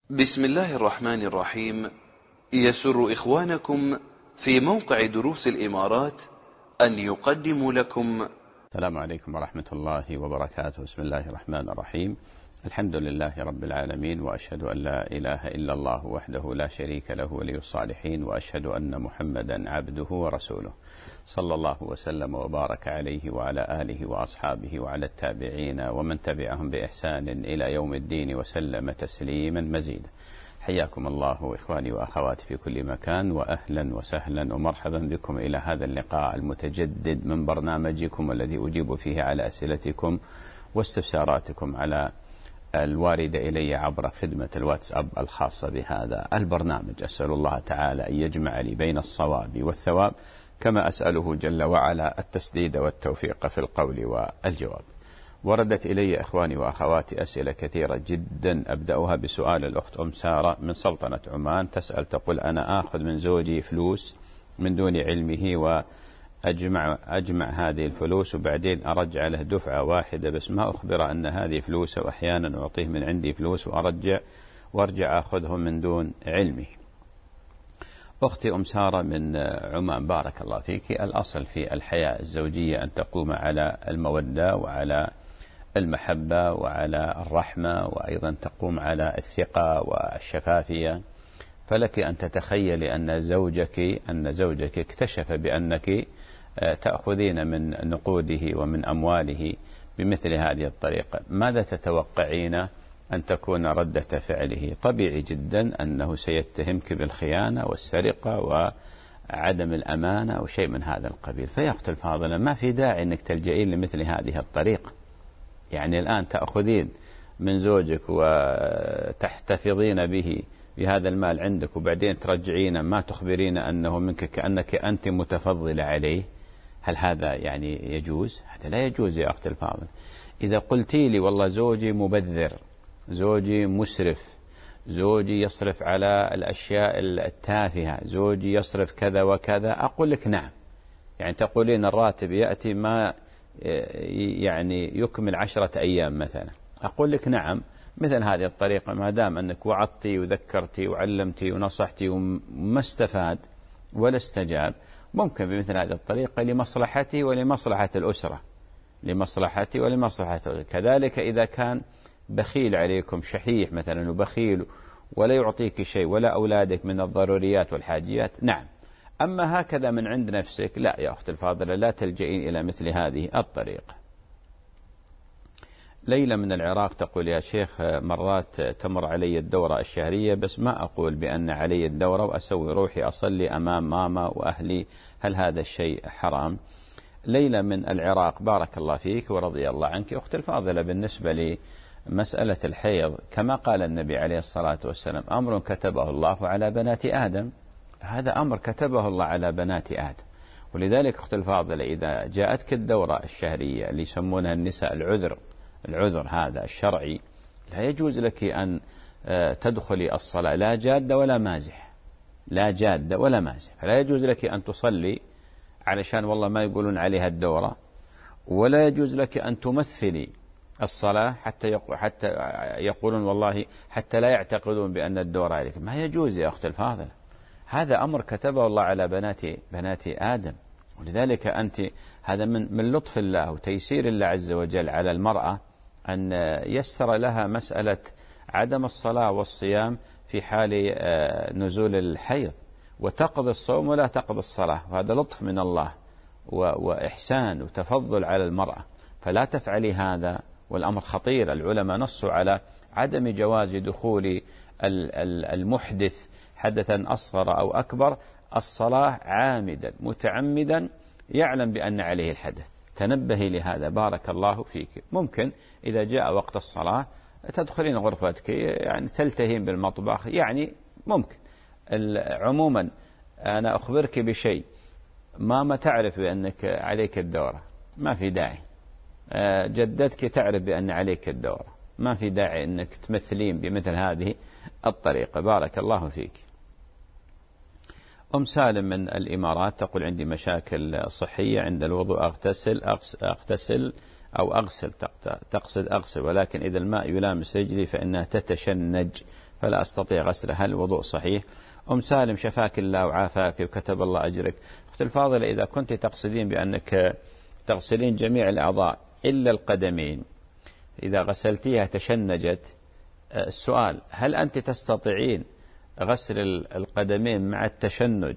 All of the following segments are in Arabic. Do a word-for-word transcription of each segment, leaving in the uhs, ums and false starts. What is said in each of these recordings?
بسم الله الرحمن الرحيم. يسر إخوانكم في موقع دروس الإمارات أن يقدموا لكم. السلام عليكم ورحمة الله وبركاته. بسم الله الرحمن الرحيم. الحمد لله رب العالمين، وأشهد أن لا إله إلا الله وحده لا شريك له ولي الصالحين، وأشهد أن محمدا عبده ورسوله، صلى الله وسلم وبارك عليه وعلى آله وأصحابه وعلى التابعين ومن تبعهم بإحسان إلى يوم الدين وسلم تسليما مزيدا. حياكم الله إخواني وأخواتي في كل مكان، وأهلا وسهلا ومرحبا بكم إلى هذا اللقاء المتجدد من برنامجكم الذي أجيب فيه على أسئلتكم واستفساراتكم على الواردة إلي عبر خدمة الواتساب الخاصة بهذا البرنامج. أسأل الله تعالى أن يجمع لي بين الصواب والثواب، كما أسأله جل وعلا التسديد والتوفيق في القول والجواب. وردت إلي إخواني وأخواتي أسئلة كثيرة جدا، أبدأها بسؤال الأخت أم سارة من سلطنة عمان، تسأل تقول: أنا آخذ من زوجي فلوس من دون علمه وأجمع أجمع هذه الفلوس وبعدين أرجع له دفعة واحدة، بس ما أخبره أن هذه فلوس، وأحيانا أعطيه من عندي فلوس وأرجع وأرجع أخذهم من دون علمه. أختي أم سارة من عمان، بارك الله فيك، الأصل في الحياة الزوجية أن تقوم على المودة وعلى المحبة وعلى الرحمة، وأيضا تقوم على الثقة والشفافية. فلك أن تتخيلي أن زوجك أن زوجك اكتشف بأنك تأخذين من نقوده ومن أمواله بمثل هذه الطريقة، ماذا تتوقعين أن تكون ردة فعله؟ طبيعي جدا أنه سيتهمك بالخيانة والسرقة وعدم الأمانة وشيء من هذا القبيل. فيا أختي الفاضلة، ما في داعي أنك تلجئين لمثل هذه الطريقة. يعني الآن تأخذين من زوجك وتحتفظين به بهذا المال عندك، وبعدين ترجعين ما تخبرين أنه منك، كأنك أنت متفضلة عليه. هل هذا يعني يجوز؟ هذا لا يجوز يا أختي الفاضلة. إذا قلتي لي والله زوجي مبذر، زوجي مسرف، زوجي يصرف على الأشياء التافهة، زوجي يصرف كذا وكذا، أقول لك نعم. يعني تقولين الراتب يأتي ما يعني يكمل عشرة أيام مثلا، أقول لك نعم، مثل هذه الطريقة ما دام أنك وعظتي وذكرتي وعلمتي ونصحتي وما استفاد ولا استجاب، ممكن بمثل هذه الطريقة لمصلحتي ولمصلحة الأسرة، لمصلحتي ولمصلحة الأسرة. كذلك إذا كان بخيل عليكم، شحيح مثلا وبخيل ولا يعطيك شيء ولا أولادك من الضروريات والحاجيات، نعم. أما هكذا من عند نفسك، لا يا أختي الفاضلة، لا تلجئين إلى مثل هذه الطريقة. ليلى من العراق تقول: يا شيخ، مرات تمر علي الدورة الشهرية بس ما أقول بأن علي الدورة وأسوي روحي أصلي أمام ماما وأهلي، هل هذا الشيء حرام؟ ليلى من العراق، بارك الله فيك ورضي الله عنك. أختي الفاضلة، بالنسبة لمسألة الحيض كما قال النبي عليه الصلاة والسلام: أمر كتبه الله على بنات آدم، فهذا أمر كتبه الله على بنات آدم. ولذلك أختي الفاضلة، إذا جاءتك الدورة الشهرية اللي يسمونها النساء العذر، العذر هذا الشرعي، لا يجوز لك أن تدخلي الصلاة لا جادة ولا مازح، لا جادة ولا مازح، فلا يجوز لك أن تصلي علشان والله ما يقولون عليها الدورة، ولا يجوز لك أن تمثلي الصلاة حتى حتى يقولون والله حتى لا يعتقدون بأن الدورة عليك. ما يجوز يا أختي الفاضلة، هذا أمر كتبه الله على بنات بنات آدم. ولذلك أنت، هذا من من لطف الله وتيسير الله عز وجل على المرأة أن يسر لها مسألة عدم الصلاة والصيام في حال نزول الحيض، وتقضي الصوم ولا تقضي الصلاة، وهذا لطف من الله وإحسان وتفضل على المرأة. فلا تفعلي هذا، والأمر خطير. العلماء نصوا على عدم جواز دخول المحدث حدثا أصغر أو أكبر الصلاة عامدا متعمدا يعلم بأن عليه الحدث. تنبهي لهذا بارك الله فيك. ممكن إذا جاء وقت الصلاة تدخلين غرفتك، يعني تلتهين بالمطبخ، يعني ممكن. عموما أنا أخبرك بشيء، ماما تعرف بأنك عليك الدورة، ما في داعي. جدتك تعرف بأن عليك الدورة، ما في داعي أنك تمثلين بمثل هذه الطريقة. بارك الله فيك. أم سالم من الإمارات تقول: عندي مشاكل صحية عند الوضوء، أغتسل أغتسل أو أغسل، تقصد أغسل، ولكن إذا الماء يلامس رجلي فإنها تتشنج، فلا أستطيع غسله، هل الوضوء صحيح؟ أم سالم شفاك الله وعافاك وكتب الله أجرك. أختي الفاضلة، إذا كنت تقصدين بأنك تغسلين جميع الأعضاء إلا القدمين، إذا غسلتيها تشنجت، السؤال هل أنت تستطيعين غسل القدمين مع التشنج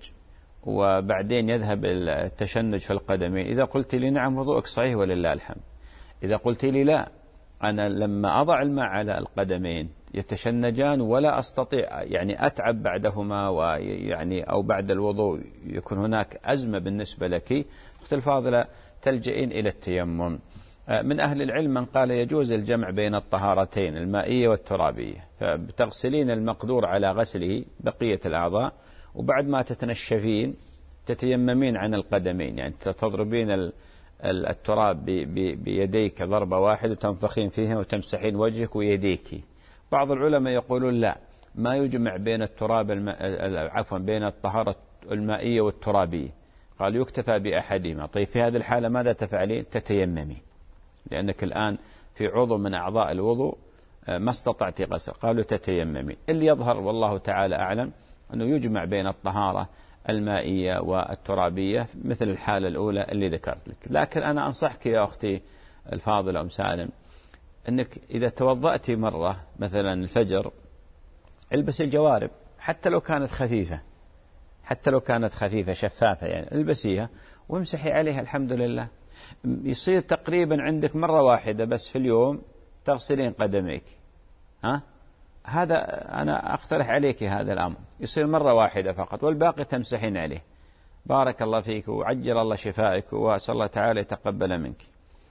وبعدين يذهب التشنج في القدمين؟ إذا قلت لي نعم وضوءك صحيح ولله الحمد. إذا قلت لي لا، أنا لما أضع الماء على القدمين يتشنجان ولا أستطيع، يعني أتعب بعدهما، ويعني أو بعد الوضوء يكون هناك أزمة بالنسبة لك، أختي الفاضلة تلجئين إلى التيمم. من أهل العلم من قال يجوز الجمع بين الطهارتين المائية والترابية، فبتغسلين المقدور على غسله بقية الأعضاء، وبعد ما تتنشفين تتيممين عن القدمين، يعني تضربين التراب بيديك ضربة واحدة وتنفخين فيها وتمسحين وجهك ويديك. بعض العلماء يقولون لا، ما يجمع بين التراب الم... عفوا بين الطهارة المائية والترابية، قال يكتفى بأحدهما. طيب في هذه الحالة ماذا تفعلين؟ تتيممي، لأنك الآن في عضو من أعضاء الوضوء ما استطعت غسل، قالوا تتيممي. اللي يظهر والله تعالى أعلم أنه يجمع بين الطهارة المائية والترابية مثل الحالة الأولى اللي ذكرت لك. لكن أنا أنصحك يا أختي الفاضلة أم سالم أنك إذا توضأت مرة مثلا الفجر، البس الجوارب حتى لو كانت خفيفة، حتى لو كانت خفيفة شفافة، يعني البسيها وامسحي عليها الحمد لله. يصير تقريبا عندك مرة واحدة بس في اليوم تغسلين قدميك، ها؟ هذا أنا أقترح عليك هذا الأمر، يصير مرة واحدة فقط والباقي تمسحين عليه. بارك الله فيك وعجل الله شفائك، وأسأل الله تعالى يتقبل منك.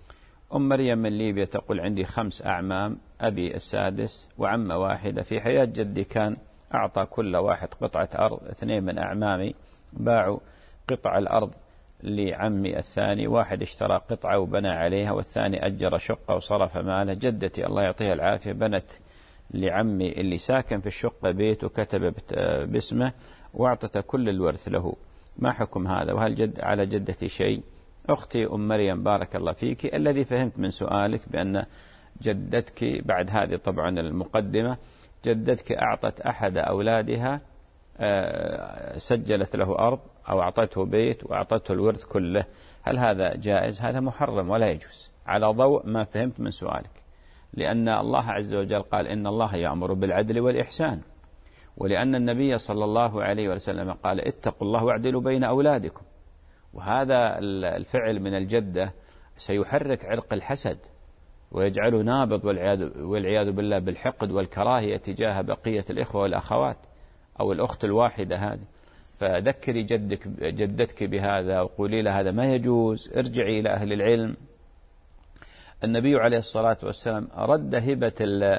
أم مريم من ليبيا تقول عندي خمس أعمام، أبي السادس وعمة واحدة. في حياة جدي كان أعطى كل واحد قطعة أرض، اثنين من أعمامي باعوا قطع الأرض لعمي الثاني، واحد اشترى قطعة وبنى عليها، والثاني أجر شقة وصرف ماله. جدتي الله يعطيها العافية بنت لعمي اللي ساكن في الشقة بيت وكتب باسمه واعطت كل الورث له. ما حكم هذا؟ وهل جد على جدتي شيء؟ أختي أم مريم بارك الله فيك، الذي فهمت من سؤالك بأن جدتك بعد هذه طبعا المقدمة، جدتك أعطت أحد أولادها سجلت له أرض أو أعطته بيت وأعطته الورث كله، هل هذا جائز؟ هذا محرم ولا يجوز على ضوء ما فهمت من سؤالك، لأن الله عز وجل قال إن الله يأمر بالعدل والإحسان، ولأن النبي صلى الله عليه وسلم قال اتقوا الله واعدلوا بين أولادكم. وهذا الفعل من الجدة سيحرك عرق الحسد ويجعله نابض والعياذ بالله بالحقد والكراهية تجاه بقية الإخوة والأخوات أو الأخت الواحدة هذه. فذكري جدك جدتك بهذا وقولي له هذا ما يجوز، ارجعي إلى أهل العلم. النبي عليه الصلاة والسلام رد هبة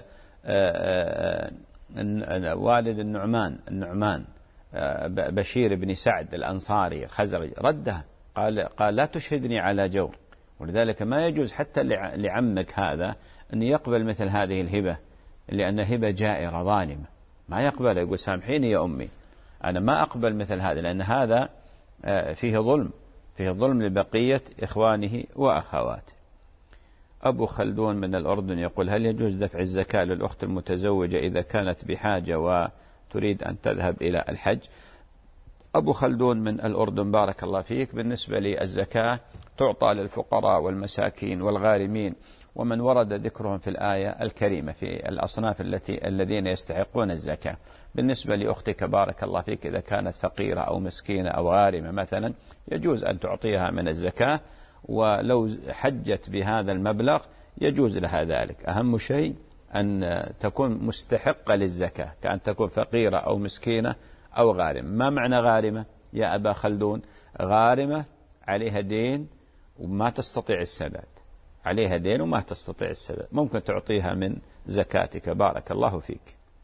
والد النعمان النعمان بشير بن سعد الأنصاري الخزرجي، ردها قال قال لا تشهدني على جور. ولذلك ما يجوز حتى لعمك هذا أن يقبل مثل هذه الهبة، لأن هبة جائرة ظالمة، ما يقبل، يقول سامحيني يا أمي أنا ما أقبل مثل هذا، لأن هذا فيه ظلم، فيه ظلم لبقية إخوانه وأخواته. أبو خلدون من الأردن يقول هل يجوز دفع الزكاة للأخت المتزوجة إذا كانت بحاجة وتريد أن تذهب إلى الحج؟ أبو خلدون من الأردن بارك الله فيك، بالنسبة للزكاة تعطى للفقراء والمساكين والغارمين ومن ورد ذكرهم في الآية الكريمة في الأصناف التي الذين يستحقون الزكاة. بالنسبة لأختك بارك الله فيك إذا كانت فقيرة أو مسكينة أو غارمة مثلا يجوز أن تعطيها من الزكاة، ولو حجت بهذا المبلغ يجوز لها ذلك. أهم شيء أن تكون مستحقة للزكاة، كأن تكون فقيرة أو مسكينة أو غارمة. ما معنى غارمة يا أبا خلدون؟ غارمة عليها دين وما تستطيع السداد، عليها دين وما تستطيع السداد، ممكن تعطيها من زكاتك بارك الله فيك.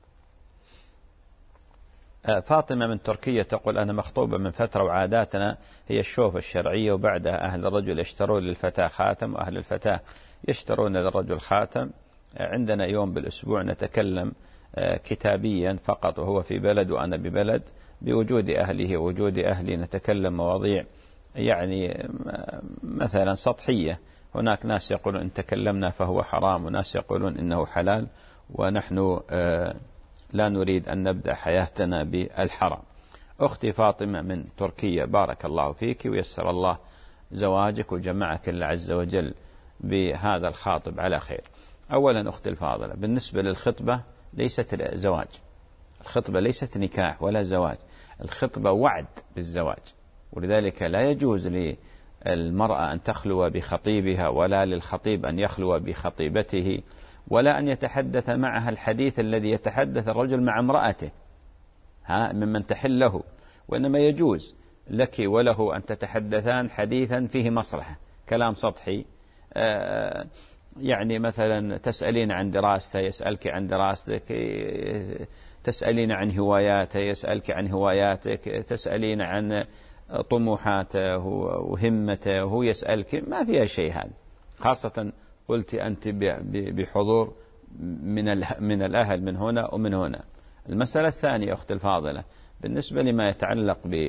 فاطمة من تركيا تقول أنا مخطوبة من فترة وعاداتنا هي الشوفة الشرعية، وبعدها أهل الرجل يشترون للفتاة خاتم وأهل الفتاة يشترون للرجل خاتم. عندنا يوم بالأسبوع نتكلم كتابيا فقط وهو في بلد وأنا ببلد، بوجود أهله ووجود أهلي نتكلم مواضيع يعني مثلا سطحية. هناك ناس يقولون إن تكلمنا فهو حرام وناس يقولون إنه حلال، ونحن لا نريد أن نبدأ حياتنا بالحرام. أختي فاطمة من تركيا، بارك الله فيك ويسر الله زواجك وجمعك الله عز وجل بهذا الخاطب على خير. أولا أختي الفاضلة، بالنسبة للخطبة ليست زواج، الخطبة ليست نكاح ولا زواج، الخطبة وعد بالزواج، ولذلك لا يجوز للمرأة أن تخلو بخطيبها ولا للخطيب أن يخلو بخطيبته ولا أن يتحدث معها الحديث الذي يتحدث الرجل مع امرأته ها ممن تحل له، وإنما يجوز لك وله أن تتحدثان حديثا فيه مصلحة، كلام سطحي، آه يعني مثلا تسألين عن دراسته يسألك عن دراستك، تسألين عن هواياته يسألك عن هواياتك، تسألين عن طموحاته وهمته وهو يسألك، ما فيها شيء هذا، خاصة قلت أنت بحضور من من الأهل من هنا ومن هنا. المسألة الثانية أخت الفاضلة، بالنسبة لما يتعلق ب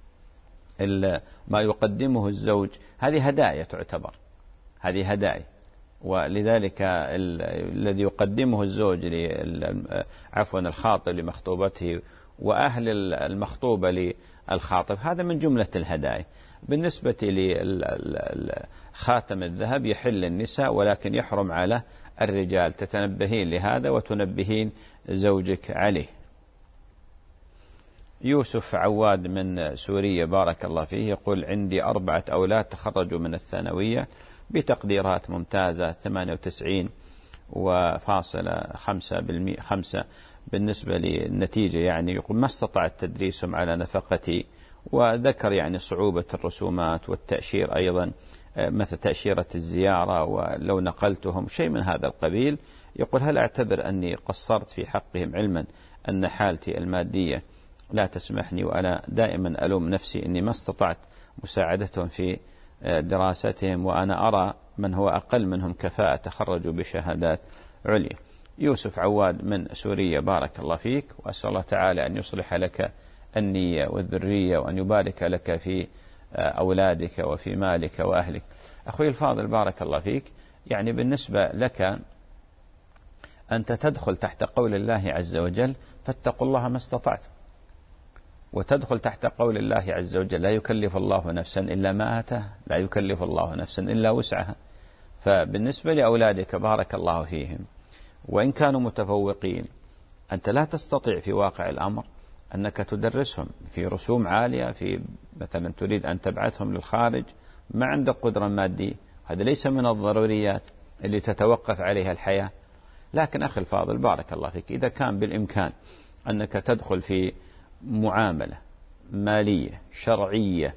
ما يقدمه الزوج، هذه هدايا تعتبر، هذه هدايا، ولذلك الذي يقدمه الزوج عفوا الخاطب لمخطوبته وأهل المخطوبة للخاطب هذا من جملة الهدايا. بالنسبة لخاتم الذهب يحل النساء ولكن يحرم على الرجال، تتنبهين لهذا وتنبهين زوجك عليه. يوسف عواد من سوريا بارك الله فيه يقول عندي أربعة أولاد تخرجوا من الثانوية بتقديرات ممتازة ثمانية وتسعين وفاصلة خمسة بالمئة خمسة بالنسبة للنتيجة، يعني يقول ما استطعت تدريسهم على نفقتي، وذكر يعني صعوبة الرسومات والتأشير أيضا مثل تأشيرة الزيارة ولو نقلتهم شيء من هذا القبيل. يقول هل أعتبر أني قصرت في حقهم علما أن حالتي المادية لا تسمحني، وأنا دائما ألوم نفسي أني ما استطعت مساعدتهم في دراستهم وأنا أرى من هو أقل منهم كفاءة تخرجوا بشهادات عليا. يوسف عواد من سوريا بارك الله فيك، وأسأل الله تعالى أن يصلح لك النية والذرية وأن يبارك لك في أولادك وفي مالك وأهلك. أخوي الفاضل بارك الله فيك، يعني بالنسبة لك أنت تدخل تحت قول الله عز وجل فاتقوا الله ما استطعت، وتدخل تحت قول الله عز وجل لا يكلف الله نفسا إلا ما آتاها، لا يكلف الله نفسا إلا وسعها. فبالنسبة لأولادك بارك الله فيهم وإن كانوا متفوقين أنت لا تستطيع في واقع الأمر أنك تدرسهم في رسوم عالية، في مثلا تريد أن تبعثهم للخارج ما عندك قدرة مادية، هذا ليس من الضروريات اللي تتوقف عليها الحياة. لكن أخي الفاضل بارك الله فيك إذا كان بالإمكان أنك تدخل في معاملة مالية شرعية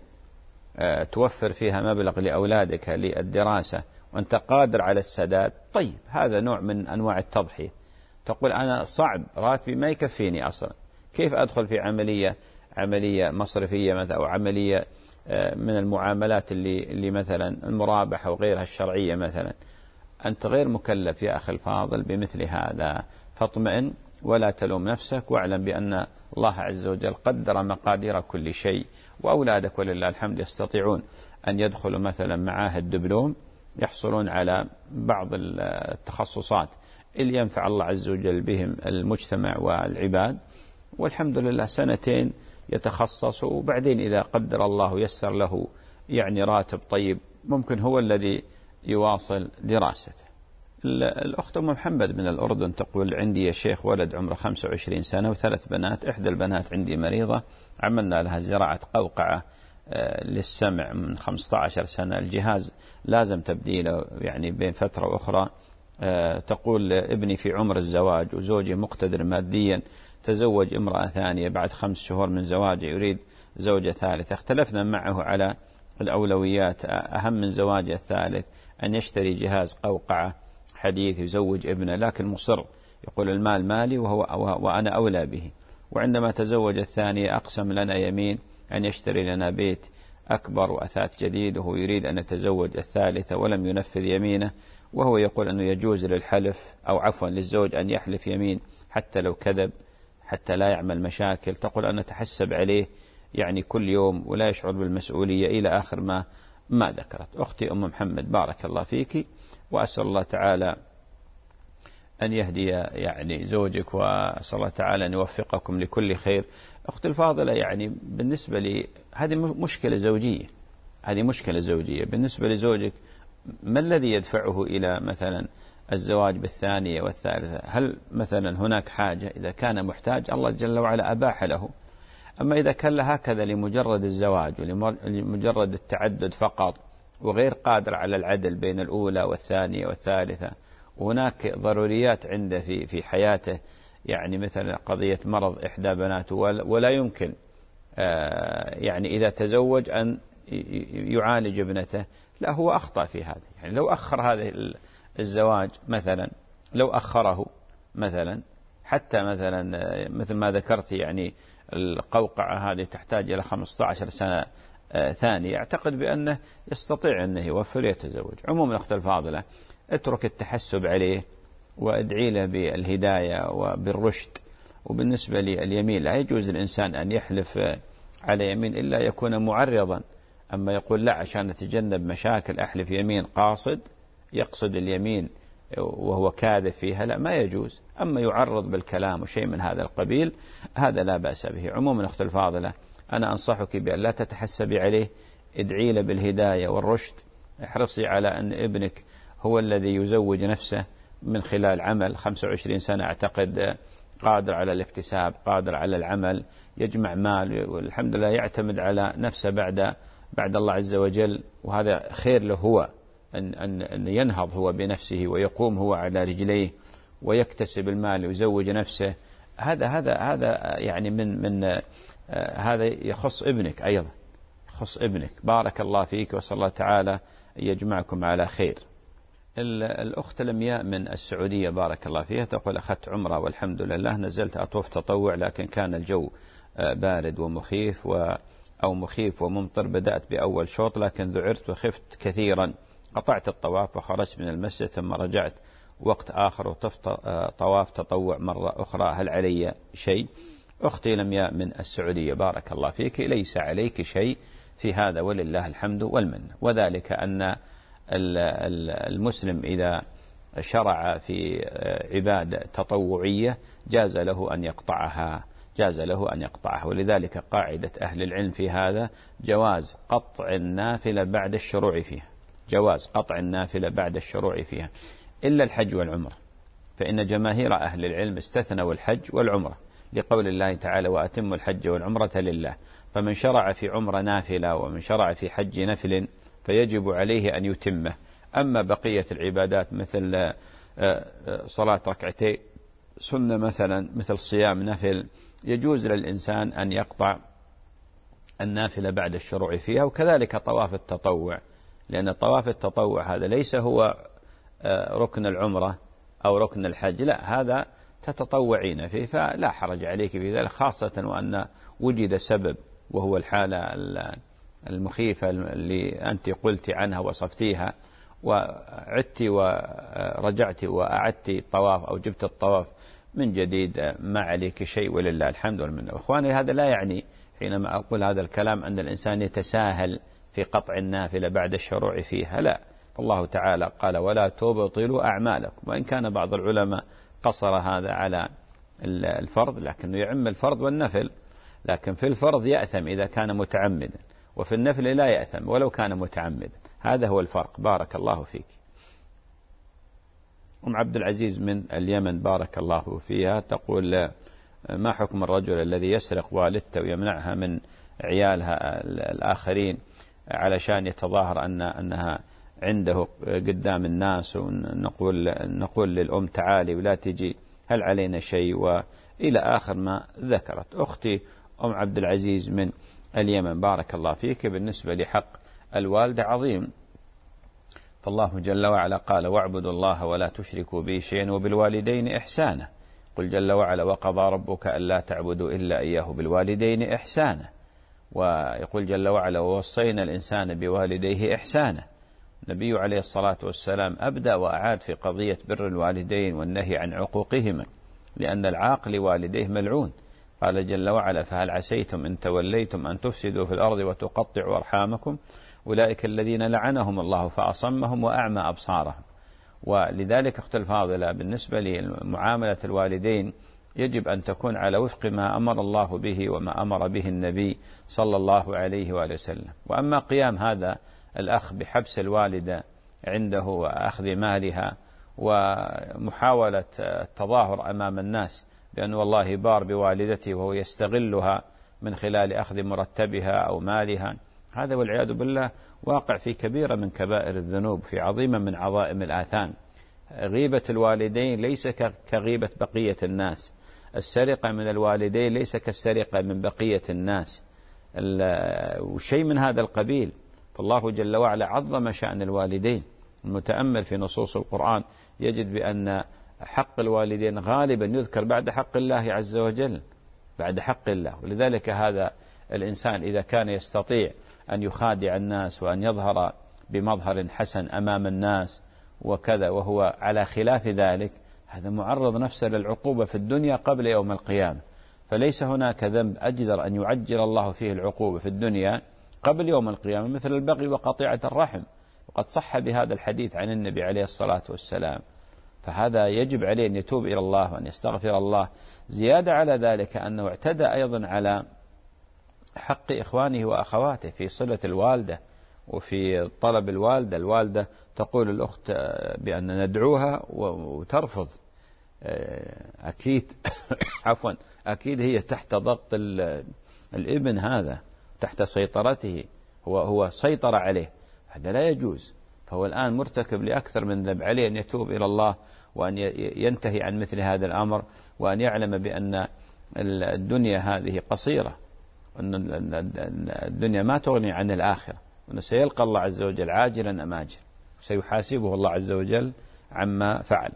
توفر فيها مبلغ لأولادك للدراسة وأنت قادر على السداد، طيب هذا نوع من أنواع التضحية. تقول أنا صعب راتبي ما يكفيني أصلا، كيف أدخل في عملية عملية مصرفية مثلا أو عملية من المعاملات اللي, اللي مثلا المرابحة وغيرها الشرعية مثلا. أنت غير مكلف يا أخي الفاضل بمثل هذا، فاطمئن ولا تلوم نفسك، واعلم بأن الله عز وجل قدر مقادير كل شيء، وأولادك ولله الحمد يستطيعون أن يدخلوا مثلا معاهد دبلوم يحصلون على بعض التخصصات اللي ينفع الله عز وجل بهم المجتمع والعباد، والحمد لله سنتين يتخصص وبعدين إذا قدر الله يسر له يعني راتب طيب ممكن هو الذي يواصل دراسته. الأخت أم محمد من الأردن تقول عندي يا شيخ ولد عمره خمسة وعشرين سنة وثلاث بنات، إحدى البنات عندي مريضة، عملنا لها زراعة قوقعة للسمع من خمسة عشر سنة، الجهاز لازم تبديله يعني بين فترة وأخرى. تقول ابني في عمر الزواج وزوجي مقتدر ماديا، تزوج امرأة ثانية بعد خمس شهور من زواجه يريد زوجة ثالثة، اختلفنا معه على الأولويات، أهم من زواجه الثالث أن يشتري جهاز قوقعة حديث يزوج ابنه، لكن مصر يقول المال مالي وهو وأنا أولى به. وعندما تزوج الثانية أقسم لنا يمين أن يشتري لنا بيت أكبر وأثاث جديد، وهو يريد أن يتزوج الثالثة ولم ينفذ يمينه، وهو يقول أنه يجوز للحلف أو عفوا للزوج أن يحلف يمين حتى لو كذب حتى لا يعمل مشاكل. تقول أن نتحسب عليه يعني كل يوم ولا يشعر بالمسؤولية إلى آخر ما ما ذكرت. أختي أم محمد بارك الله فيك، وأسأل الله تعالى أن يهدي يعني زوجك، وأسأل الله تعالى أن يوفقكم لكل خير. أختي الفاضلة، يعني بالنسبة لي هذه مشكلة زوجية، هذه مشكلة زوجية. بالنسبة لزوجك ما الذي يدفعه إلى مثلا الزواج بالثانية والثالثة؟ هل مثلا هناك حاجة؟ إذا كان محتاج الله جل وعلا أباح له. أما إذا كان هكذا لمجرد الزواج ولمجرد التعدد فقط، وغير قادر على العدل بين الأولى والثانية والثالثة، وهناك ضروريات عنده في في حياته، يعني مثلا قضية مرض إحدى بناته، ولا يمكن يعني إذا تزوج أن يعالج ابنته، لا، هو أخطأ في هذا. يعني لو أخر هذا الزواج مثلا، لو أخره مثلا حتى مثلا مثل ما ذكرت، يعني القوقعة هذه تحتاج إلى خمسة عشر سنة ثانية، أعتقد بأنه يستطيع أنه يوفر يتزوج. عموما أخت الفاضلة، اترك التحسب عليه وادعي له بالهداية وبالرشد. وبالنسبة لليمين، لا يجوز الإنسان أن يحلف على يمين إلا يكون معرضا. أما يقول لا عشان نتجنب مشاكل أحلف يمين قاصد، يقصد اليمين وهو كاذب فيها، لا، ما يجوز. أما يعرض بالكلام وشيء من هذا القبيل، هذا لا بأس به. عموما أخت الفاضلة، أنا أنصحك بأن لا تتحسبي عليه، ادعي له بالهداية والرشد. احرصي على أن ابنك هو الذي يزوج نفسه من خلال عمل. خمسة وعشرين سنة أعتقد قادر على الاكتساب، قادر على العمل، يجمع مال، والحمد لله يعتمد على نفسه بعد بعد الله عز وجل. وهذا خير له هو، أن, أن, أن ينهض هو بنفسه ويقوم هو على رجليه ويكتسب المال ويزوج نفسه. هذا هذا هذا يعني من من آه هذا يخص ابنك أيضا، يخص ابنك. بارك الله فيك، وصلى الله تعالى أن يجمعكم على خير. الأخت لمياء من السعودية بارك الله فيها تقول: أخذت عمرة والحمد لله، نزلت أطوف تطوع، لكن كان الجو بارد ومخيف و أو مخيف وممطر. بدأت بأول شوط لكن ذعرت وخفت كثيرا، قطعت الطواف وخرجت من المسجد، ثم رجعت وقت آخر وطفت طواف تطوع مرة أخرى، هل علي شيء؟ أختي لمياء من السعودية بارك الله فيك، ليس عليك شيء في هذا ولله الحمد والمن. وذلك أن المسلم إذا شرع في عبادة تطوعية جاز له أن يقطعها، جاز له أن يقطعها. ولذلك قاعدة أهل العلم في هذا جواز قطع النافلة بعد الشروع فيها، جواز قطع النافلة بعد الشروع فيها، إلا الحج والعمرة، فإن جماهير أهل العلم استثنوا الحج والعمرة لقول الله تعالى: وأتموا الحج والعمرة لله. فمن شرع في عمرة نافلة ومن شرع في حج نفل فيجب عليه أن يتمه. أما بقية العبادات مثل صلاة ركعتين سنة مثلا، مثل صيام نفل، يجوز للإنسان أن يقطع النافلة بعد الشروع فيها. وكذلك طواف التطوع، لأن طواف التطوع هذا ليس هو ركن العمرة أو ركن الحج، لا، هذا تتطوعين فيه، فلا حرج عليك في ذلك، خاصة وأن وجد سبب وهو الحالة المخيفة اللي أنت قلت عنها وصفتيها، وعدت ورجعت وأعدت الطواف أو جبت الطواف من جديد، ما عليك شيء ولله الحمد والمنة. أخواني، هذا لا يعني حينما أقول هذا الكلام أن الإنسان يتساهل في قطع النافلة بعد الشروع فيها، لا. الله تعالى قال: ولا تبطلوا أعمالكم. وإن كان بعض العلماء قصر هذا على الفرض، لكنه يعم الفرض والنفل، لكن في الفرض يأثم إذا كان متعمدا، وفي النفل لا يأثم ولو كان متعمدا. هذا هو الفرق. بارك الله فيك. أم عبد العزيز من اليمن بارك الله فيها تقول: ما حكم الرجل الذي يسرق والدته ويمنعها من عيالها الآخرين علشان يتظاهر أن أنها عنده قدام الناس، ونقول نقول للأم تعالي ولا تجي، هل علينا شيء؟ وإلى آخر ما ذكرت. أختي أم عبد العزيز من اليمن بارك الله فيك، بالنسبة لحق الوالدة عظيم، فالله جل وعلا قال: واعبدوا الله ولا تشركوا به شيئا وبالوالدين إحسانا. قل جل وعلا: وقضى ربك ألا تعبدوا إلا إياه بالوالدين إحسانا. ويقول جل وعلا: ووصينا الإنسان بوالديه إحسانا. النبي عليه الصلاة والسلام أبدأ وأعاد في قضية بر الوالدين والنهي عن عقوقهما، لأن العاق لوالديه ملعون. قال جل وعلا: فهل عسيتم إن توليتم أن تفسدوا في الأرض وتقطعوا أرحامكم أولئك الذين لعنهم الله فأصمهم وأعمى أبصارهم. ولذلك أختي الفاضلة بالنسبة لمعاملة الوالدين يجب أن تكون على وفق ما أمر الله به وما أمر به النبي صلى الله عليه وآله وسلم. وأما قيام هذا الأخ بحبس الوالدة عنده وأخذ مالها ومحاولة التظاهر أمام الناس بأن والله بار بوالدته وهو يستغلها من خلال أخذ مرتبها أو مالها، هذا والعياذ بالله واقع في كبيرة من كبائر الذنوب، في عظيمة من عظائم الآثام. غيبة الوالدين ليس كغيبة بقية الناس، السرقة من الوالدين ليس كالسرقة من بقية الناس، وشيء من هذا القبيل. فالله جل وعلا عظم شأن الوالدين. المتأمل في نصوص القرآن يجد بأن حق الوالدين غالبا يذكر بعد حق الله عز وجل، بعد حق الله. ولذلك هذا الإنسان إذا كان يستطيع أن يخادع الناس وأن يظهر بمظهر حسن أمام الناس وكذا وهو على خلاف ذلك، هذا معرض نفسه للعقوبة في الدنيا قبل يوم القيامة. فليس هناك ذنب أجدر أن يعجل الله فيه العقوبة في الدنيا قبل يوم القيامة مثل البغي وقطيعة الرحم، وقد صح بهذا الحديث عن النبي عليه الصلاة والسلام. فهذا يجب عليه أن يتوب إلى الله وأن يستغفر الله. زيادة على ذلك أنه اعتدى أيضا على حق إخوانه وأخواته في صلة الوالدة وفي طلب الوالدة. الوالدة تقول الأخت بأن ندعوها وترفض، أكيد عفوا أكيد هي تحت ضغط الابن هذا، تحت سيطرته، هو هو سيطر عليه، هذا لا يجوز. فهو الآن مرتكب لأكثر من ذنب، عليه أن يتوب إلى الله وأن ينتهي عن مثل هذا الأمر، وأن يعلم بأن الدنيا هذه قصيرة، وأن الدنيا ما تغني عن الآخرة، وأنه سيلقى الله عز وجل عاجلا أم آجلا، سيحاسبه الله عز وجل عما فعل.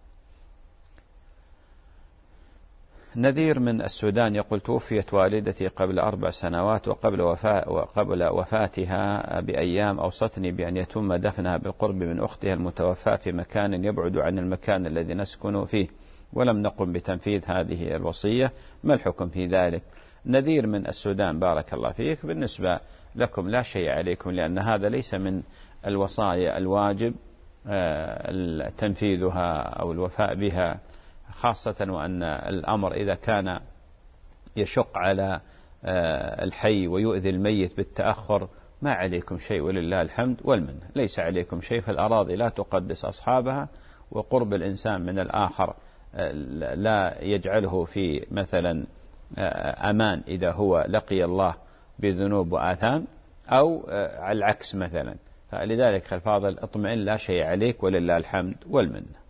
نذير من السودان يقول: توفيت والدتي قبل أربع سنوات، وقبل وفاة وقبل وفاتها بأيام أوصتني بأن يتم دفنها بالقرب من أختها المتوفاة في مكان يبعد عن المكان الذي نسكن فيه، ولم نقم بتنفيذ هذه الوصية، ما الحكم في ذلك؟ نذير من السودان، بارك الله فيك. بالنسبة لكم لا شيء عليكم، لأن هذا ليس من الوصايا الواجب تنفيذها أو الوفاء بها، خاصة وأن الأمر إذا كان يشق على الحي ويؤذي الميت بالتأخر ما عليكم شيء، ولله الحمد والمنة، ليس عليكم شيء. فالأراضي لا تقدس أصحابها، وقرب الإنسان من الآخر لا يجعله في مثلا أمان إذا هو لقي الله بذنوب وآثام، أو على العكس مثلا. فلذلك الفاضل اطمئن، لا شيء عليك ولله الحمد والمنة.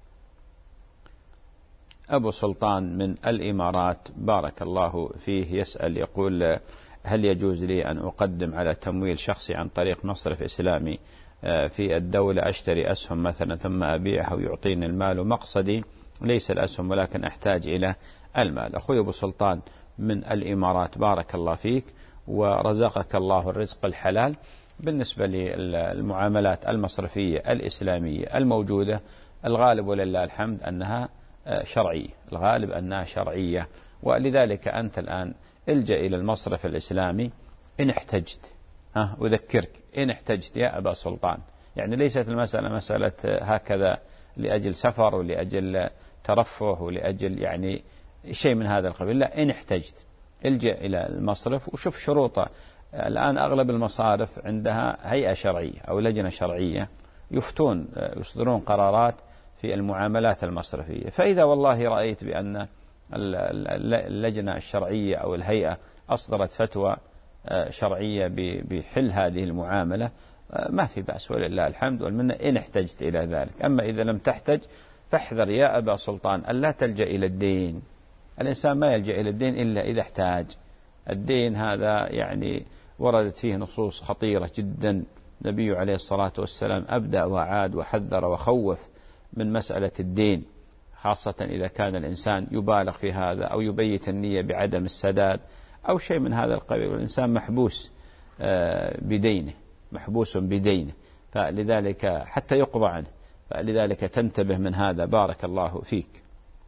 أبو سلطان من الإمارات بارك الله فيه يسأل يقول: هل يجوز لي أن أقدم على تمويل شخصي عن طريق مصرف إسلامي في الدولة، أشتري أسهم مثلا ثم أبيعها ويعطيني المال، ومقصدي ليس الأسهم ولكن أحتاج إلى المال؟ أخوي أبو سلطان من الإمارات بارك الله فيك ورزقك الله الرزق الحلال. بالنسبة للمعاملات المصرفية الإسلامية الموجودة، الغالب ولله الحمد أنها شرعية، الغالب أنها شرعية. ولذلك أنت الآن الجأ إلى المصرف الإسلامي إن احتجت، ها أذكرك إن احتجت يا أبا سلطان، يعني ليست المسألة مسألة هكذا لأجل سفر ولأجل ترفه ولأجل يعني شيء من هذا القبيل، لا، إن احتجت الجأ إلى المصرف وشوف شروطه. الآن أغلب المصارف عندها هيئة شرعية أو لجنة شرعية يفتون يصدرون قرارات في المعاملات المصرفية. فإذا والله رأيت بأن اللجنة الشرعية أو الهيئة أصدرت فتوى شرعية بحل هذه المعاملة ما في بأس ولله الحمد والمنة إن احتجت إلى ذلك. أما إذا لم تحتج فاحذر يا أبا سلطان ألا تلجأ إلى الدين. الإنسان ما يلجأ إلى الدين إلا إذا احتاج. الدين هذا يعني وردت فيه نصوص خطيرة جدا. النبي عليه الصلاة والسلام أبدأ وعاد وحذر وخوف من مسألة الدين، خاصة إذا كان الإنسان يبالغ في هذا أو يبيت النية بعدم السداد أو شيء من هذا القبيل، والإنسان محبوس بدينه محبوس بدينه فلذلك حتى يقضى عنه، فلذلك تنتبه من هذا. بارك الله فيك.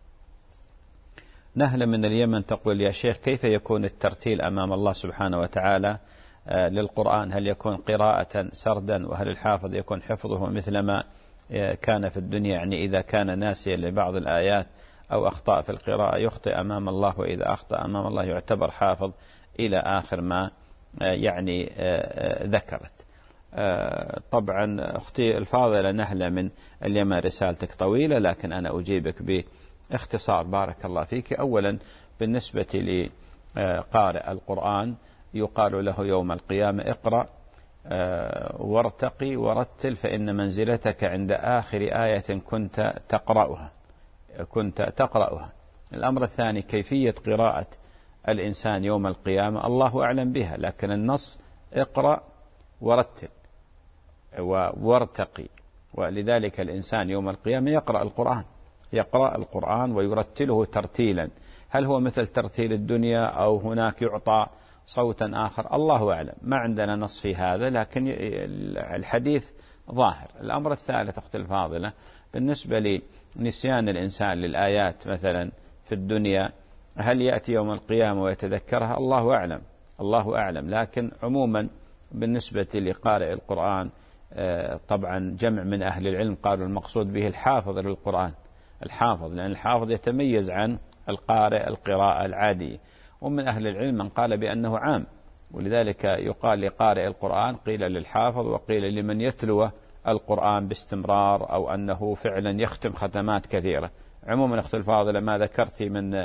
نهلة من اليمن تقول: يا شيخ، كيف يكون الترتيل أمام الله سبحانه وتعالى للقرآن؟ هل يكون قراءة سردا؟ وهل الحافظ يكون حفظه مثلما كان في الدنيا، يعني إذا كان ناسيا لبعض الآيات أو أخطأ في القراءة يخطئ أمام الله، وإذا أخطأ أمام الله يعتبر حافظ، إلى آخر ما يعني ذكرت. طبعا أختي الفاضلة نهلة من اليمن رسالتك طويلة، لكن أنا أجيبك باختصار بارك الله فيك. أولا بالنسبة لقارئ القرآن يقال له يوم القيامة اقرأ وارتقي ورتل فإن منزلتك عند آخر آية كنت تقرأها كنت تقرأها. الأمر الثاني كيفية قراءة الإنسان يوم القيامة الله أعلم بها، لكن النص اقرأ ورتل وارتقي، ولذلك الإنسان يوم القيامة يقرأ القرآن يقرأ القرآن ويرتله ترتيلا. هل هو مثل ترتيل الدنيا أو هناك يعطى صوتا آخر؟ الله أعلم، ما عندنا نص في هذا، لكن الحديث ظاهر. الأمر الثالث أختي الفاضلة بالنسبة لنسيان الإنسان للآيات مثلا في الدنيا، هل يأتي يوم القيامة ويتذكرها؟ الله أعلم الله أعلم لكن عموما بالنسبة لقارئ القرآن طبعا جمع من أهل العلم قالوا المقصود به الحافظ للقرآن الحافظ لأن الحافظ يتميز عن القارئ القراءة العادية. ومن أهل العلم من قال بأنه عام، ولذلك يقال لقارئ القرآن قيل للحافظ وقيل لمن يتلو القرآن باستمرار أو أنه فعلا يختم ختمات كثيرة. عموما أختي الفاضلة ما ذكرتي من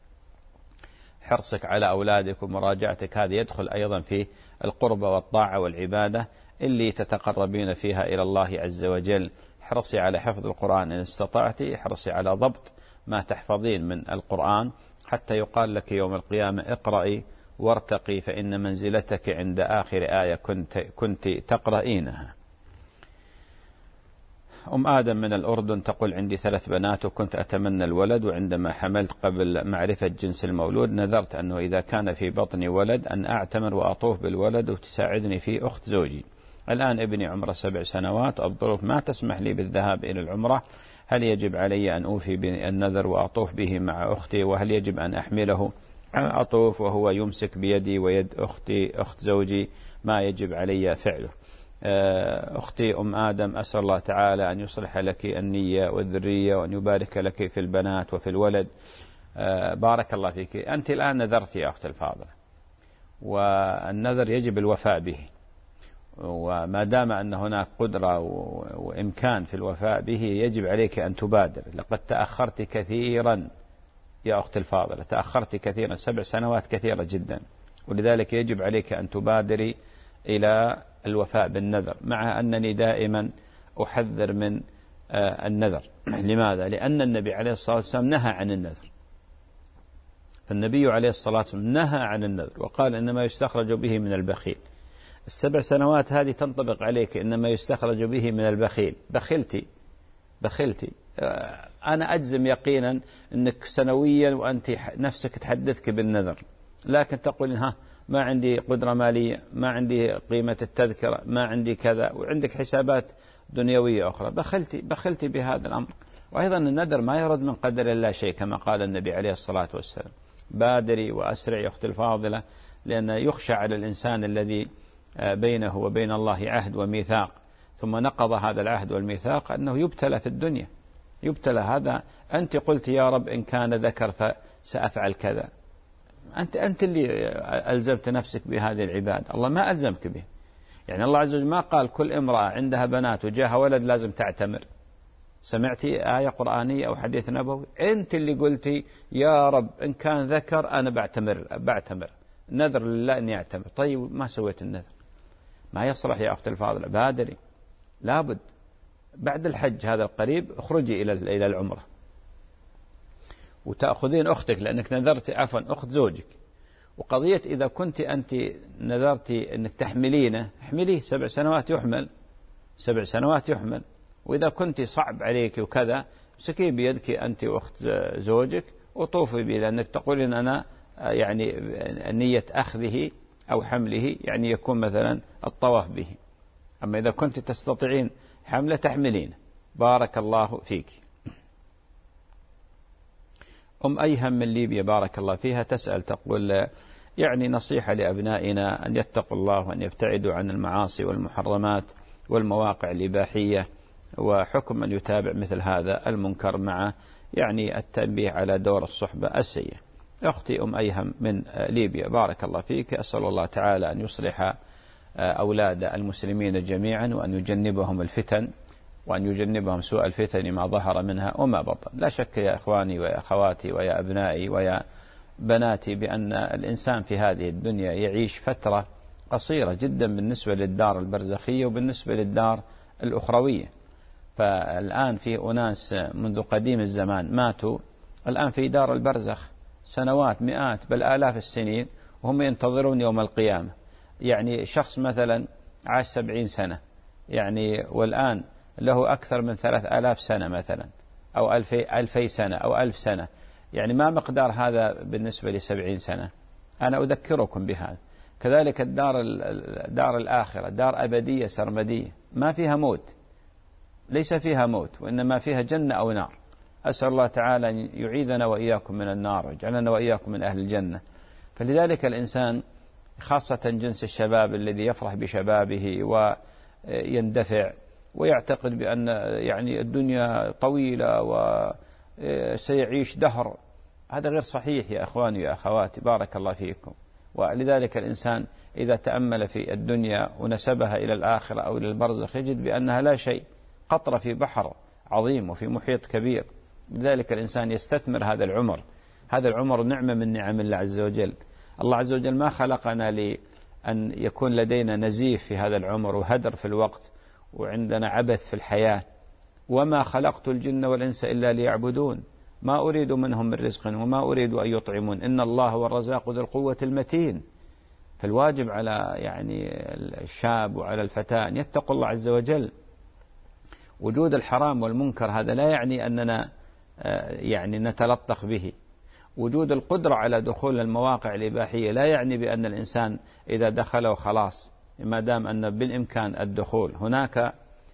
حرصك على أولادك ومراجعتك هذا يدخل أيضا في القربة والطاعة والعبادة اللي تتقربين فيها إلى الله عز وجل. حرصي على حفظ القرآن إن استطعتي، حرصي على ضبط ما تحفظين من القرآن حتى يقال لك يوم القيامة اقرأي وارتقي فإن منزلتك عند آخر آية كنت, كنت تقرأينها. أم آدم من الأردن تقول عندي ثلاث بنات وكنت أتمنى الولد، وعندما حملت قبل معرفة جنس المولود نذرت أنه إذا كان في بطني ولد أن أعتمر وأطوف بالولد وتساعدني فيه أخت زوجي. الآن ابني عمره سبع سنوات، الظروف ما تسمح لي بالذهاب إلى العمرة، هل يجب علي أن أوفي بالنذر وأطوف به مع أختي؟ وهل يجب أن أحمله أطوف وهو يمسك بيدي ويد أختي أخت زوجي؟ ما يجب علي فعله. أختي أم آدم أسأل الله تعالى أن يصلح لك النية والذرية وأن يبارك لك في البنات وفي الولد. بارك الله فيك. أنت الآن نذرت يا أخت الفاضلة، والنذر يجب الوفاء به، وما دام أن هناك قدرة وإمكان في الوفاء به يجب عليك أن تبادر. لقد تأخرت كثيرا يا أخت الفاضلة، تأخرت كثيرا، سبع سنوات كثيرة جدا، ولذلك يجب عليك أن تبادري إلى الوفاء بالنذر، مع أنني دائما أحذر من النذر. لماذا؟ لأن النبي عليه الصلاة والسلام نهى عن النذر، فالنبي عليه الصلاة والسلام نهى عن النذر وقال إنما يستخرج به من البخيل. السبع سنوات هذه تنطبق عليك، إنما يستخرج به من البخيل. بخلتي بخلتي أنا أجزم يقينا أنك سنويا وأنت نفسك تحدثك بالنذر، لكن تقول ها ما عندي قدرة مالية، ما عندي قيمة التذكرة، ما عندي كذا، وعندك حسابات دنيوية أخرى. بخلتي بخلتي بهذا الأمر. وأيضا النذر ما يرد من قدر الله شيء كما قال النبي عليه الصلاة والسلام. بادري وأسرع يا أختي الفاضلة، لأن يخشى على الإنسان الذي بينه وبين الله عهد وميثاق ثم نقض هذا العهد والميثاق أنه يبتلى في الدنيا، يبتلى. هذا أنت قلت يا رب إن كان ذكر فسأفعل كذا، أنت أنت اللي ألزمت نفسك بهذه العبادة، الله ما ألزمك به. يعني الله عز وجل ما قال كل امرأة عندها بنات وجاها ولد لازم تعتمر. سمعتي آية قرآنية أو حديث نبوي؟ أنت اللي قلتي يا رب إن كان ذكر أنا بعتمر بعتمر نذر لله أني أعتمر. طيب ما سويت النذر، ما يصلح يا أخت الفاضلة. بادري، لابد بعد الحج هذا القريب اخرجي إلى إلى العمرة وتأخذين أختك، لأنك نذرت عفوا أخت زوجك. وقضية إذا كنت أنت نذرتي أنك تحملينه، احمليه سبع سنوات يحمل سبع سنوات يحمل. وإذا كنت صعب عليك وكذا امسكي بيدك أنت وأخت زوجك وطوفي به، لأنك تقولين أنا يعني نية أخذه أو حمله يعني يكون مثلا الطواف به. أما إذا كنت تستطيعين حملة تحملين. بارك الله فيك. أم أيهم من ليبيا بارك الله فيها تسأل تقول يعني نصيحة لأبنائنا أن يتقوا الله وأن يبتعدوا عن المعاصي والمحرمات والمواقع الإباحية وحكم من يتابع مثل هذا المنكر مع يعني التنبيه على دور الصحبة السيئة. أختي أم أيهم من ليبيا، بارك الله فيك، أسأل الله تعالى أن يصلح أولاد المسلمين جميعا وأن يجنبهم الفتن وأن يجنبهم سوء الفتن ما ظهر منها وما بطن. لا شك يا إخواني ويا أخواتي ويا أبنائي ويا بناتي بأن الإنسان في هذه الدنيا يعيش فترة قصيرة جدا بالنسبة للدار البرزخية وبالنسبة للدار الأخروية. فالآن في أناس منذ قديم الزمان ماتوا الآن في دار البرزخ سنوات مئات بل آلاف السنين وهم ينتظرون يوم القيامة. يعني شخص مثلا عاش سبعين سنة يعني والآن له أكثر من ثلاث آلاف سنة مثلا أو ألفي, ألفي سنة أو ألف سنة، يعني ما مقدار هذا بالنسبة لسبعين سنة؟ أنا أذكركم بهذا. كذلك الدار, دار الآخرة دار أبدية سرمدية ما فيها موت، ليس فيها موت وإنما فيها جنة أو نار. أسأل الله تعالى أن يعيذنا وإياكم من النار ويجعلنا وإياكم من أهل الجنة. فلذلك الإنسان خاصة جنس الشباب الذي يفرح بشبابه ويندفع ويعتقد بأن يعني الدنيا طويلة وسيعيش دهر، هذا غير صحيح يا أخواني يا أخواتي، بارك الله فيكم. ولذلك الإنسان إذا تأمل في الدنيا ونسبها إلى الآخرة أو إلى البرزخ يجد بأنها لا شيء، قطرة في بحر عظيم وفي محيط كبير. لذلك الإنسان يستثمر هذا العمر. هذا العمر نعمة من نعم الله عز وجل. الله عز وجل ما خلقنا لأن يكون لدينا نزيف في هذا العمر وهدر في الوقت وعندنا عبث في الحياة. وما خلقت الجن والإنس إلا ليعبدون ما أريد منهم من رزق وما أريد أن يطعمون إن الله هو الرزاق ذو القوة المتين. فالواجب على يعني الشاب وعلى الفتاة أن يتقوا الله عز وجل. وجود الحرام والمنكر هذا لا يعني أننا يعني نتلطخ به. وجود القدرة على دخول المواقع الإباحية لا يعني بأن الإنسان إذا دخله خلاص، ما دام أن بالإمكان الدخول. هناك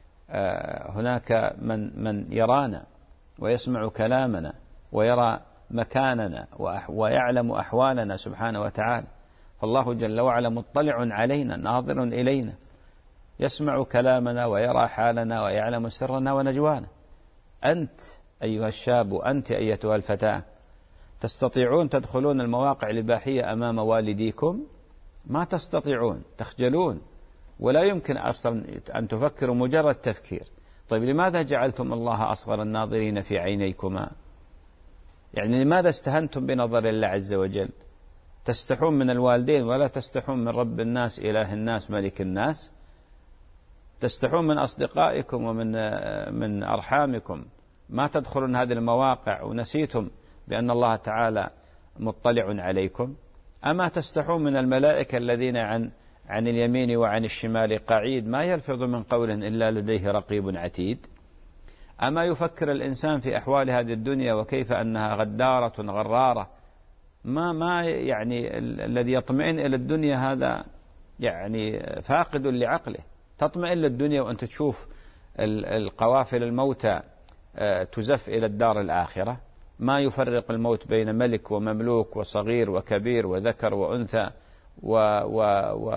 هناك من من يرانا ويسمع كلامنا ويرى مكاننا ويعلم أحوالنا سبحانه وتعالى. فالله جل وعلا مطلع علينا ناظر إلينا، يسمع كلامنا ويرى حالنا ويعلم سرنا ونجوانا. أنت أيها الشاب وأنت أيتها الفتاة تستطيعون تدخلون المواقع الإباحية أمام والديكم؟ ما تستطيعون، تخجلون ولا يمكن أصلا أن تفكروا مجرد تفكير. طيب لماذا جعلتم الله أصغر الناظرين في عينيكما؟ يعني لماذا استهنتم بنظر الله عز وجل؟ تستحون من الوالدين ولا تستحون من رب الناس إله الناس ملك الناس؟ تستحون من أصدقائكم ومن من أرحامكم، ما تدخلون هذه المواقع ونسيتم بأن الله تعالى مطلع عليكم؟ أما تستحون من الملائكة الذين عن عن اليمين وعن الشمال قعيد ما يلفظ من قول إلا لديه رقيب عتيد؟ أما يفكر الإنسان في أحوال هذه الدنيا وكيف أنها غدارة غرارة؟ ما ما يعني الذي يطمئن إلى الدنيا هذا يعني فاقد لعقله. تطمئن للدنيا وأنت تشوف القوافل الموتى تزف إلى الدار الآخرة، ما يفرق الموت بين ملك ومملوك وصغير وكبير وذكر وأنثى و, و, و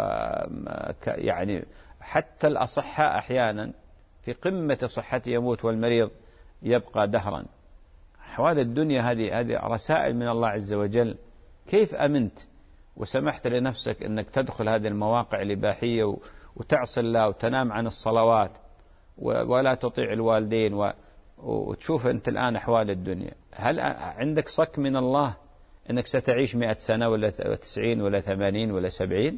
يعني حتى الأصحاء أحيانا في قمة صحته يموت والمريض يبقى دهرا. أحوال الدنيا هذه هذه رسائل من الله عز وجل. كيف أمنت وسمحت لنفسك أنك تدخل هذه المواقع الإباحية وتعصي الله وتنام عن الصلوات ولا تطيع الوالدين وتشوف أنت الآن أحوال الدنيا؟ هل عندك صك من الله أنك ستعيش مئة سنة ولا تسعين ولا ثمانين ولا سبعين؟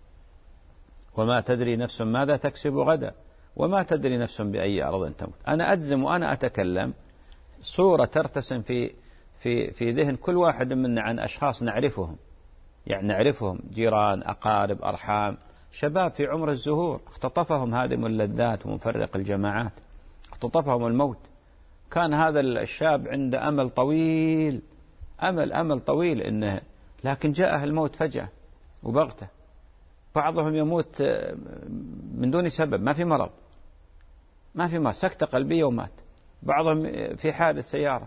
وما تدري نفس ماذا تكسب غدا وما تدري نفس بأي أرض تموت. أنا أجزم وأنا أتكلم صورة ترتسم في في في ذهن كل واحد منا عن أشخاص نعرفهم، يعني نعرفهم جيران أقارب أرحام شباب في عمر الزهور، اختطفهم هادم اللذات ومفرق الجماعات، اختطفهم الموت. كان هذا الشاب عنده أمل طويل، أمل أمل طويل إنه، لكن جاءه الموت فجأة وبغته. بعضهم يموت من دون سبب، ما في مرض، ما في مرض، سكتة قلبية ومات. بعضهم في حادث سيارة،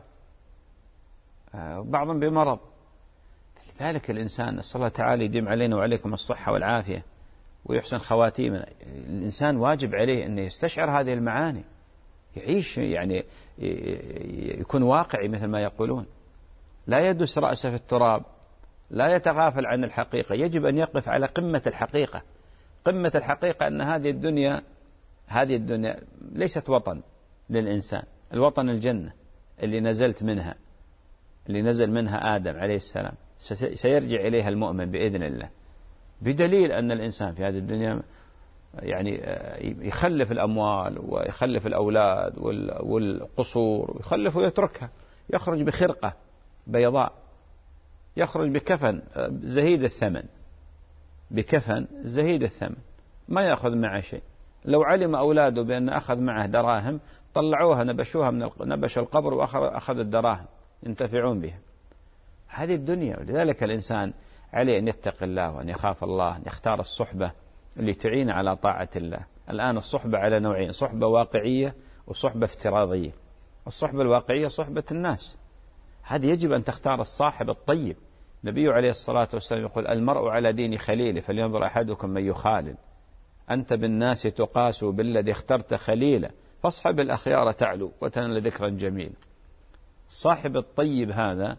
بعضهم بمرض. لذلك الإنسان نسأل الله تعالى يديم علينا وعليكم الصحة والعافية ويحسن خواتيمنا. الإنسان واجب عليه أن يستشعر هذه المعاني، يعيش يعني يكون واقعي مثل ما يقولون، لا يدس رأسه في التراب، لا يتغافل عن الحقيقة، يجب أن يقف على قمة الحقيقة. قمة الحقيقة أن هذه الدنيا هذه الدنيا ليست وطن للإنسان، الوطن الجنة اللي نزلت منها، اللي نزل منها آدم عليه السلام، سيرجع إليها المؤمن بإذن الله، بدليل أن الإنسان في هذه الدنيا يعني يخلف الأموال ويخلف الأولاد والقصور ويخلف ويتركها، يخرج بخرقة بيضاء، يخرج بكفن زهيد الثمن، بكفن زهيد الثمن، ما يأخذ معه شيء. لو علم أولاده بأن أخذ معه دراهم طلعوها نبشوها من نبش القبر وأخذ الدراهم ينتفعون بها. هذه الدنيا، ولذلك الإنسان عليه أن يتقي الله وأن يخاف الله، أن يختار الصحبة اللي تعين على طاعة الله. الآن الصحبة على نوعين، صحبة واقعية وصحبة افتراضية. الصحبة الواقعية صحبة الناس، هذه يجب أن تختار الصاحب الطيب. النبي عليه الصلاة والسلام يقول المرء على دين خليله فلينظر أحدكم من يخالل، أنت بالناس تقاس بالذي اخترت خليلا، فاصحب الأخيار تعلو وتنل ذكرا جميلا. الصاحب الطيب هذا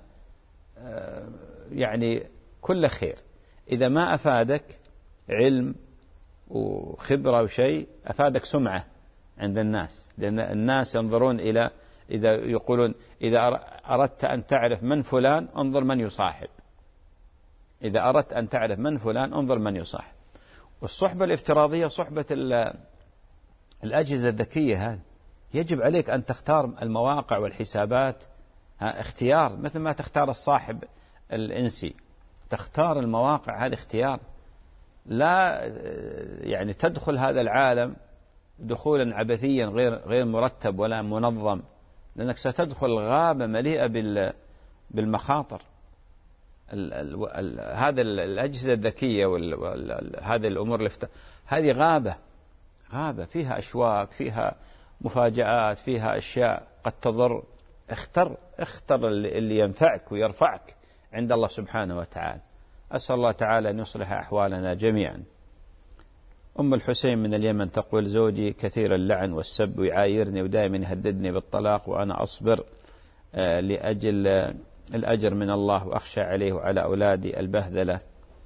يعني كل خير، إذا ما أفادك علم وخبرة وشيء أفادك سمعة عند الناس، لأن الناس ينظرون إلى، إذا يقولون إذا أردت أن تعرف من فلان انظر من يصاحب، إذا أردت أن تعرف من فلان انظر من يصاحب. والصحبة الافتراضية صحبة الأجهزة الذكية، هذه يجب عليك أن تختار المواقع والحسابات اختيار، مثل ما تختار الصاحب الإنسي تختار المواقع، هذا اختيار. لا يعني تدخل هذا العالم دخولا عبثيا غير غير مرتب ولا منظم، لأنك ستدخل غابة مليئة بالمخاطر. هذا الأجهزة الذكية وهذه الأمور هذه غابة غابة فيها أشواك، فيها مفاجآت، فيها أشياء قد تضر. اختر اختر اللي ينفعك ويرفعك عند الله سبحانه وتعالى. أسأل الله تعالى أن يصلح أحوالنا جميعا. أم الحسين من اليمن تقول زوجي كثير اللعن والسب ويعايرني ودائما يهددني بالطلاق وأنا أصبر لأجل الأجر من الله وأخشى عليه وعلى أولادي البهذلة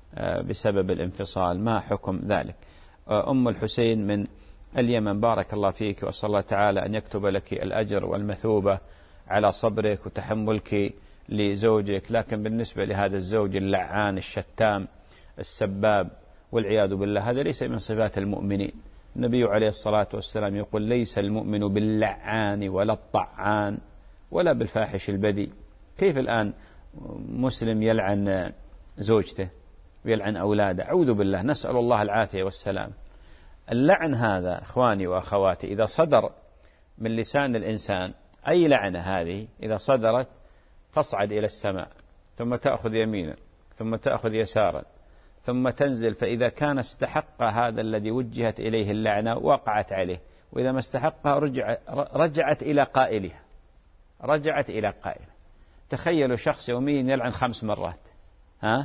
بسبب الانفصال، ما حكم ذلك؟ أم الحسين من اليمن بارك الله فيك، وأسأل الله تعالى أن يكتب لك الأجر والمثوبة على صبرك وتحملك لزوجك. لكن بالنسبة لهذا الزوج اللعان الشتام السباب والعياذ بالله، هذا ليس من صفات المؤمنين. النبي عليه الصلاة والسلام يقول ليس المؤمن باللعان ولا الطعان ولا بالفاحش البذيء. كيف الآن مسلم يلعن زوجته ويلعن أولاده؟ أعوذ بالله، نسأل الله العافية والسلام. اللعن هذا إخواني وأخواتي إذا صدر من لسان الإنسان، أي لعنة هذه إذا صدرت تصعد إلى السماء ثم تأخذ يمينا ثم تأخذ يسارا ثم تنزل، فإذا كان استحق هذا الذي وجهت إليه اللعنة وقعت عليه، وإذا ما استحقها رجع رجعت إلى قائلها رجعت إلى قائلها. تخيلوا شخص يوميا يلعن خمس مرات، ها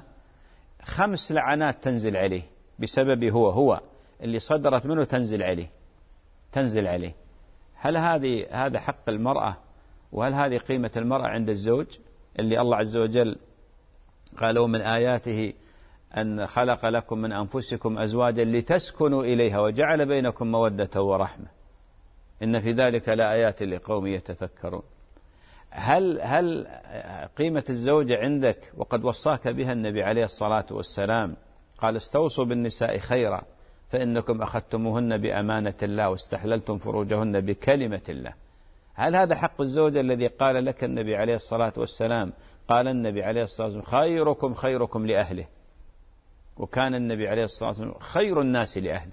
خمس لعنات تنزل عليه بسبب هو هو اللي صدرت منه تنزل عليه تنزل عليه. هل هذه هذا حق المرأة؟ وهل هذه قيمة المرأة عند الزوج اللي الله عز وجل قالوا من آياته أن خلق لكم من أنفسكم أزواجا لتسكنوا إليها وجعل بينكم مودة ورحمة إن في ذلك لآيات لقوم يتفكرون. هل هل قيمة الزوجة عندك وقد وصاك بها النبي عليه الصلاة والسلام؟ قال استوصوا بالنساء خيرا فإنكم أخذتموهن بأمانة الله واستحللتم فروجهن بكلمة الله. هل هذا حق الزوجة الذي قال لك النبي عليه الصلاة والسلام؟ قال النبي عليه الصلاة والسلام خيركم خيركم لأهله، وكان النبي عليه الصلاة والسلام خير الناس لأهله.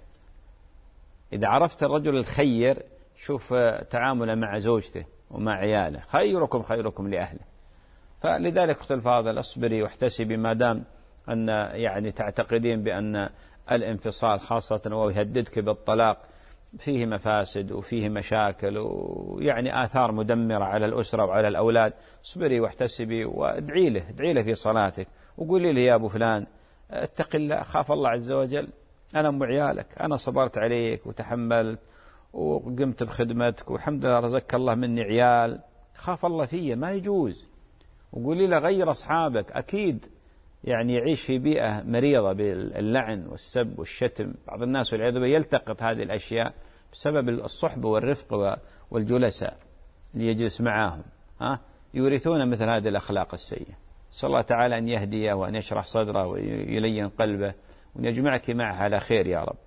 إذا عرفت الرجل الخير شوف تعامله مع زوجته ومع عياله، خيركم خيركم لأهله. فلذلك أختي الفاضل اصبري واحتسبي، ما دام أن يعني تعتقدين بأن الانفصال خاصة وهو يهددك بالطلاق فيه مفاسد وفيه مشاكل ويعني آثار مدمرة على الأسرة وعلى الأولاد، اصبري واحتسبي وادعي له ادعي له في صلاتك وقولي له يا أبو فلان اتق الله، خاف الله عز وجل، أنا أم عيالك، أنا صبرت عليك وتحملت وقمت بخدمتك والحمد لله رزقك الله مني عيال، خاف الله فيه، ما يجوز. وقولي له غير أصحابك، أكيد يعني يعيش في بيئة مريضة باللعن والسب والشتم. بعض الناس والعياذ بالله يلتقط هذه الأشياء بسبب الصحبة والرفق والجلساء اللي يجلس معاهم، ها يورثون مثل هذه الأخلاق السيئة. صلى الله تعالى أن يهديه وأن يشرح صدره ويلين قلبه وأن يجمعك معه على خير يا رب.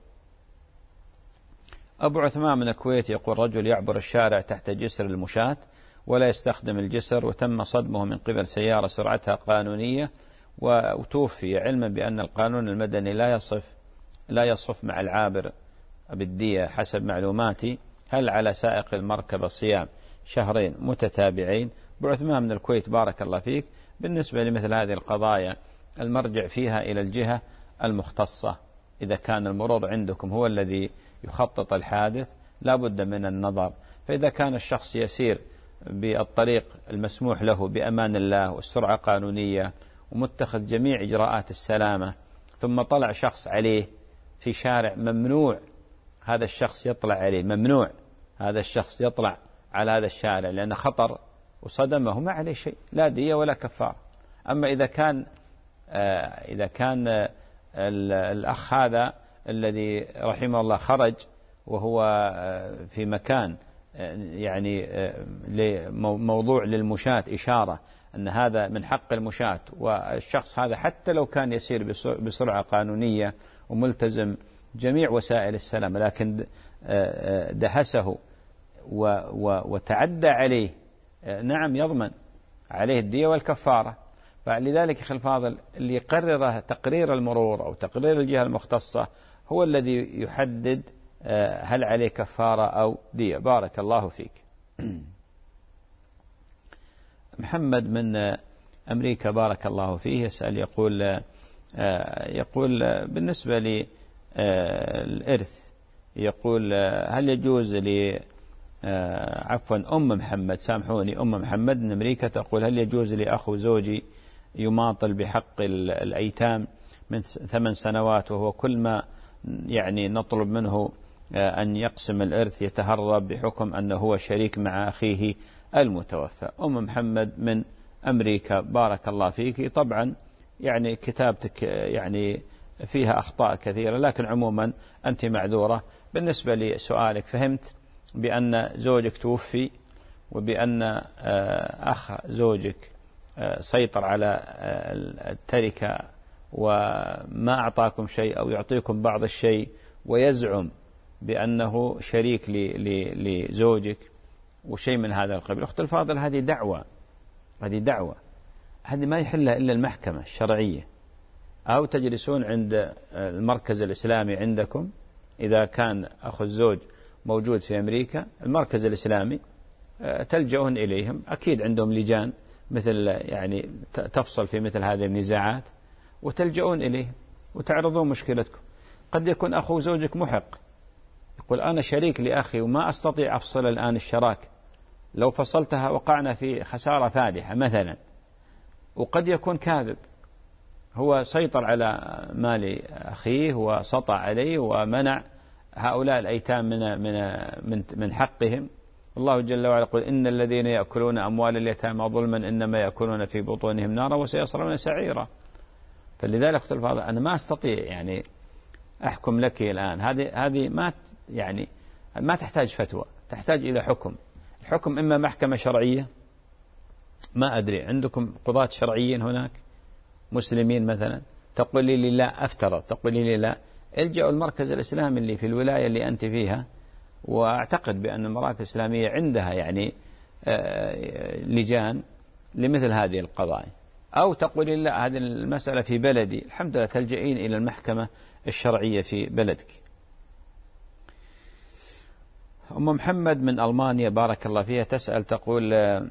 أبو عثمان من الكويت يقول: رجل يعبر الشارع تحت جسر المشاة ولا يستخدم الجسر، وتم صدمه من قبل سيارة سرعتها قانونية وتوفي، علما بأن القانون المدني لا يصف لا يصف مع العابر بالدية حسب معلوماتي. هل على سائق المركبة صيام شهرين متتابعين؟ أبو عثمان من الكويت بارك الله فيك، بالنسبة لمثل هذه القضايا المرجع فيها إلى الجهة المختصة. إذا كان المرور عندكم هو الذي يخطط الحادث لا بد من النظر. فإذا كان الشخص يسير بالطريق المسموح له بأمان الله والسرعة قانونية ومتخذ جميع إجراءات السلامة، ثم طلع شخص عليه في شارع ممنوع هذا الشخص يطلع عليه، ممنوع هذا الشخص يطلع على هذا الشارع لأنه خطر وصدمه، ما عليه شيء، لا دية ولا كفار. أما إذا كان آه إذا كان آه الأخ هذا الذي رحمه الله خرج وهو آه في مكان آه يعني آه موضوع للمشاة إشارة أن هذا من حق المشاة، والشخص هذا حتى لو كان يسير بسرعة قانونية وملتزم جميع وسائل السلام لكن دهسه وتعدى عليه، نعم يضمن عليه الدية والكفارة. فلذلك أخي الفاضل اللي يقرر تقرير المرور أو تقرير الجهة المختصة هو الذي يحدد هل عليه كفارة أو دية. بارك الله فيك. محمد من أمريكا بارك الله فيه يسأل يقول يقول بالنسبة للإرث، يقول هل يجوز لي عفوا أم محمد سامحوني أم محمد من أمريكا تقول: هل يجوز لأخو زوجي يماطل بحق الأيتام من ثمان سنوات وهو كل ما يعني نطلب منه أن يقسم الإرث يتهرب بحكم أنه هو شريك مع أخيه المتوفى؟ أم محمد من أمريكا بارك الله فيك. طبعا يعني كتابتك يعني فيها أخطاء كثيرة، لكن عموما أنت معذورة. بالنسبة لسؤالك فهمت بأن زوجك توفي وبأن أخ زوجك سيطر على التركة وما أعطاكم شيء أو يعطيكم بعض الشيء ويزعم بأنه شريك لزوجك وشيء من هذا القبيل. أخت الفاضل هذه دعوة، هذه دعوة هذه ما يحلها إلا المحكمة الشرعية، أو تجلسون عند المركز الإسلامي عندكم إذا كان أخو الزوج موجود في أمريكا، المركز الإسلامي تلجؤون إليهم، أكيد عندهم لجان مثل يعني تفصل في مثل هذه النزاعات، وتلجؤون إليه وتعرضون مشكلتكم. قد يكون أخو زوجك محق يقول أنا شريك لأخي وما أستطيع أفصل الآن الشراك، لو فصلتها وقعنا في خسارة فادحة مثلا. وقد يكون كاذب، هو سيطر على مال أخيه وسطع عليه ومنع هؤلاء الأيتام من من من حقهم. الله جل وعلا يقول إن الذين يأكلون أموال اليتامى ظلما إنما يأكلون في بطونهم نارا وسيصلون سعيرا. فلذلك قلت الفاضل أنا ما أستطيع يعني أحكم لك الآن، هذه هذه ما يعني ما تحتاج فتوى، تحتاج إلى حكم. الحكم إما محكمة شرعية، ما أدري عندكم قضاة شرعيين هناك مسلمين مثلا، تقول لي لا أفترض تقول لي لا الجأوا المركز الإسلامي اللي في الولاية اللي أنت فيها، وأعتقد بأن المراكز الإسلامية عندها يعني لجان لمثل هذه القضايا. أو تقول لي لا هذه المسألة في بلدي، الحمد لله تلجئين إلى المحكمة الشرعية في بلدك. أم محمد من ألمانيا بارك الله فيها تسأل تقول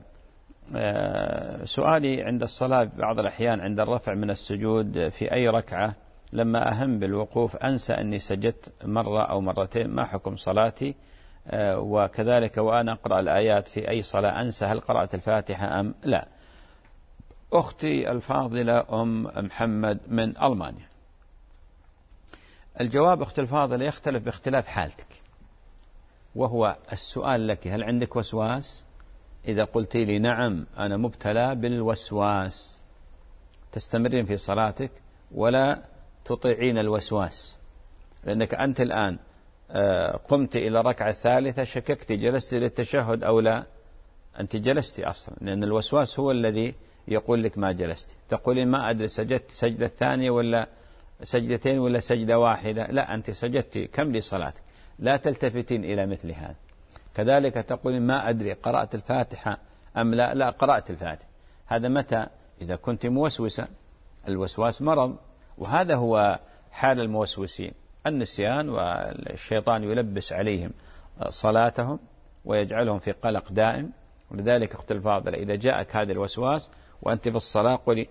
سؤالي عند الصلاة بعض الأحيان عند الرفع من السجود في أي ركعة لما أهم بالوقوف أنسى أني سجدت مرة أو مرتين، ما حكم صلاتي؟ وكذلك وأنا أقرأ الآيات في أي صلاة أنسى هل قرأت الفاتحة أم لا؟ أختي الفاضلة أم محمد من ألمانيا، الجواب أختي الفاضلة يختلف باختلاف حالتك. وهو السؤال لك: هل عندك وسواس؟ إذا قلت لي نعم أنا مبتلى بالوسواس، تستمرين في صلاتك ولا تطيعين الوسواس، لأنك أنت الآن قمت إلى الركعة الثالثة، شككت جلست للتشهد أو لا، أنت جلست أصلا، لأن الوسواس هو الذي يقول لك ما جلست. تقولين ما أدري سجدت سجدة ثانية ولا سجدتين ولا سجدة واحدة، لا، أنت سجدت كم لصلاتك، لا تلتفتين إلى مثل هذا. كذلك تقولين ما أدري قرأت الفاتحة أم لا، لا قرأت الفاتحة. هذا متى؟ إذا كنت موسوسة. الوسواس مرض، وهذا هو حال الموسوسين، النسيان، والشيطان يلبس عليهم صلاتهم ويجعلهم في قلق دائم. ولذلك أختي الفاضلة، إذا جاءك هذا الوسواس وأنت في الصلاة قولي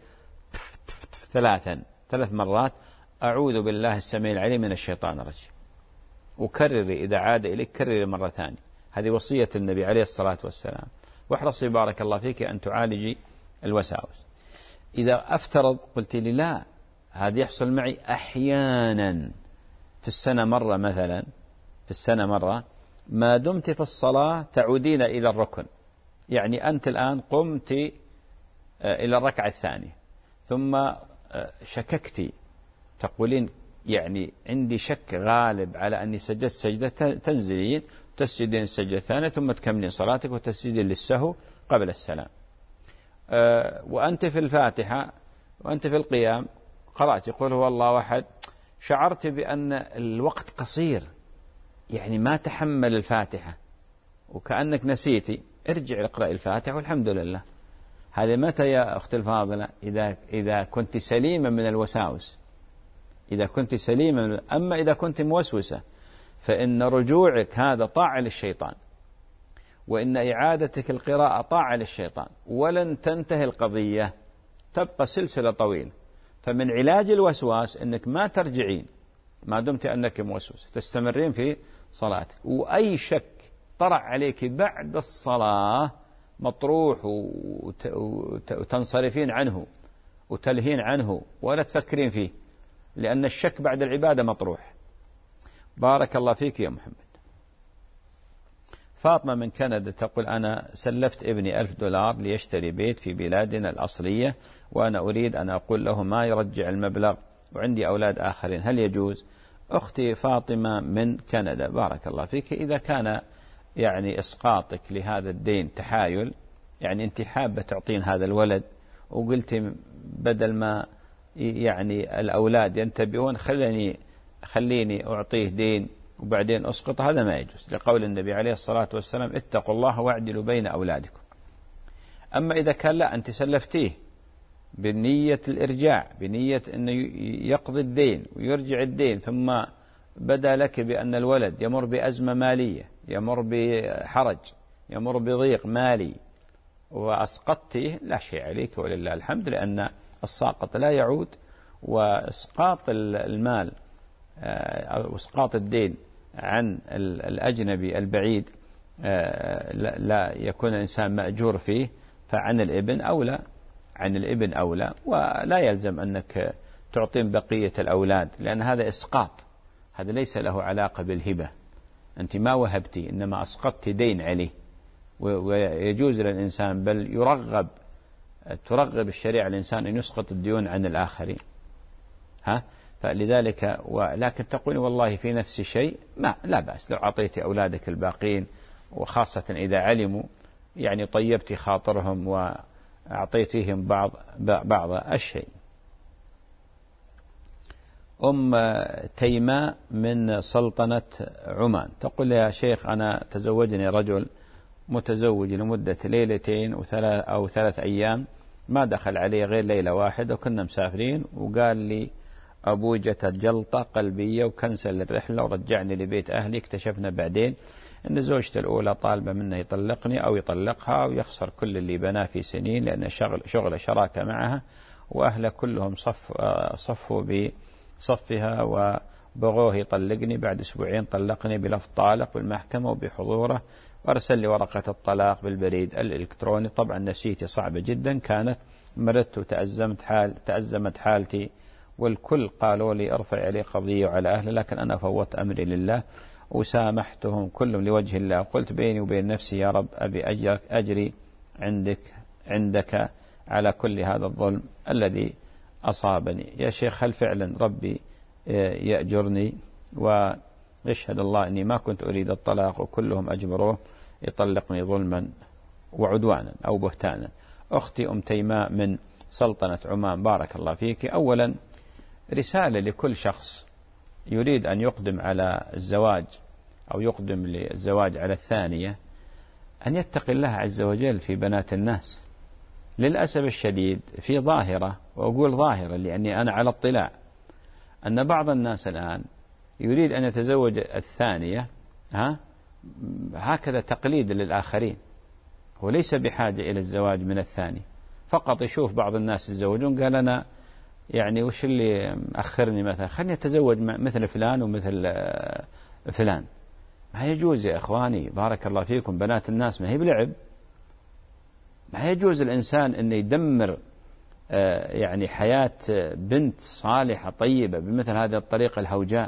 ثلاثا ثلاث مرات: أعوذ بالله السميع العليم من الشيطان الرجيم، وكرري إذا عاد إليك كرري مرة ثانية. هذه وصية النبي عليه الصلاة والسلام. واحرصي بارك الله فيك أن تعالجي الوساوس. إذا أفترض قلت لي لا، هذا يحصل معي أحيانا في السنة مرة، مثلا في السنة مرة، ما دمت في الصلاة تعودين إلى الركن، يعني أنت الآن قمت إلى الركعة الثانية ثم شككتي، تقولين يعني عندي شك غالب على أني سجدت سجدة، تنزلين تسجدين السجدة الثانية ثم تكملين صلاتك وتسجدين للسهو قبل السلام. وأنت في الفاتحة وأنت في القيام قرأت قل هو الله أحد، شعرت بأن الوقت قصير، يعني ما تحمل الفاتحة وكأنك نسيتي، ارجع اقرأ الفاتحة والحمد لله. هذا متى يا أختي الفاضلة؟ إذا إذا كنت سليمة من الوساوس، إذا كنت سليمة من... أما إذا كنت موسوسة فإن رجوعك هذا طاعة للشيطان، وإن إعادتك القراءة طاعة للشيطان، ولن تنتهي القضية، تبقى سلسلة طويلة. فمن علاج الوسواس أنك ما ترجعين ما دمت أنك موسوسة، تستمرين في صلاتك، وأي شك طرأ عليك بعد الصلاة مطروح وتنصرفين عنه وتلهين عنه ولا تفكرين فيه، لأن الشك بعد العبادة مطروح. بارك الله فيك يا محمد. فاطمة من كندا تقول: أنا سلفت ابني ألف دولار ليشتري بيت في بلادنا الأصلية، وأنا أريد أن أقول له ما يرجع المبلغ، وعندي أولاد آخرين، هل يجوز؟ أختي فاطمة من كندا بارك الله فيك، إذا كان يعني إسقاطك لهذا الدين تحايل، يعني أنت حابة تعطين هذا الولد وقلت بدل ما يعني الأولاد ينتبهون خليني خليني أعطيه دين وبعدين أسقط، هذا ما يجوز، لقول النبي عليه الصلاة والسلام: اتقوا الله واعدلوا بين أولادكم. أما إذا كان لا، أنت سلفتيه بنية الإرجاع، بنية أنه يقضي الدين ويرجع الدين، ثم بدا لك بأن الولد يمر بأزمة مالية، يمر بحرج، يمر بضيق مالي، وأسقطته، لا شيء عليك ولله الحمد، لأن الساقط لا يعود، وإسقاط المال أو إسقاط الدين عن الأجنبي البعيد لا يكون الإنسان مأجور فيه، فعن الابن أولى، عن الابن أولى، ولا يلزم أنك تعطين بقية الأولاد، لأن هذا إسقاط، هذا ليس له علاقة بالهبة، أنت ما وهبتي إنما أسقطت دين عليه. ويجوز للإنسان بل يرغب ترغب الشريعة الإنسان أن يسقط الديون عن الآخرين، ها فلذلك. ولكن تقول والله في نفس الشيء ما لا بأس لو أعطيت أولادك الباقين، وخاصة إذا علموا، يعني طيبت خاطرهم وأعطيتهم بعض بعض الشيء. أم تيماء من سلطنة عمان تقول: يا شيخ أنا تزوجني رجل متزوج لمدة ليلتين أو ثلاث أيام، ما دخل عليه غير ليلة واحدة، وكنا مسافرين، وقال لي أبوي جت جلطة قلبية وكنسل الرحلة ورجعني لبيت أهلي. اكتشفنا بعدين أن زوجته الأولى طالبة منه يطلقني أو يطلقها ويخسر كل اللي بناه في سنين، لأن شغل شغل شراكة معها، وأهله كلهم صف صفوا بصفها وبغوه يطلقني. بعد أسبوعين طلقني بلفظ طالق بالمحكمة وبحضوره، وأرسل لي ورقة الطلاق بالبريد الإلكتروني. طبعا نفسيتي صعبة جدا كانت، مرضت وتأزمت حال تأزمت حالتي، والكل قالوا لي ارفع عليه قضية وعلى أهله، لكن أنا فوت أمري لله وسامحتهم كلهم لوجه الله، قلت بيني وبين نفسي يا رب أبي أجرك أجري عندك عندك على كل هذا الظلم الذي أصابني. يا شيخ هل فعلا ربي يأجرني؟ ويشهد الله أني ما كنت أريد الطلاق وكلهم أجبروه يطلقني ظلما وعدوانا أو بهتانا. أختي أم تيماء من سلطنة عمان، بارك الله فيك. أولا رسالة لكل شخص يريد أن يقدم على الزواج أو يقدم للزواج على الثانية أن يتقي الله عز وجل في بنات الناس. للأسف الشديد في ظاهرة، وأقول ظاهرة لأني أنا على اطلاع، أن بعض الناس الآن يريد أن يتزوج الثانية ها هكذا تقليد للآخرين، وليس بحاجة إلى الزواج من الثاني. فقط يشوف بعض الناس يتزوجون قال أنا يعني وش اللي أخرني، مثلا خلني أتزوج مثل فلان ومثل فلان. ما يجوز يا إخواني بارك الله فيكم، بنات الناس ما هي بلعب. ما يجوز الإنسان أن يدمر يعني حياة بنت صالحة طيبة بمثل هذه الطريقة الهوجاء.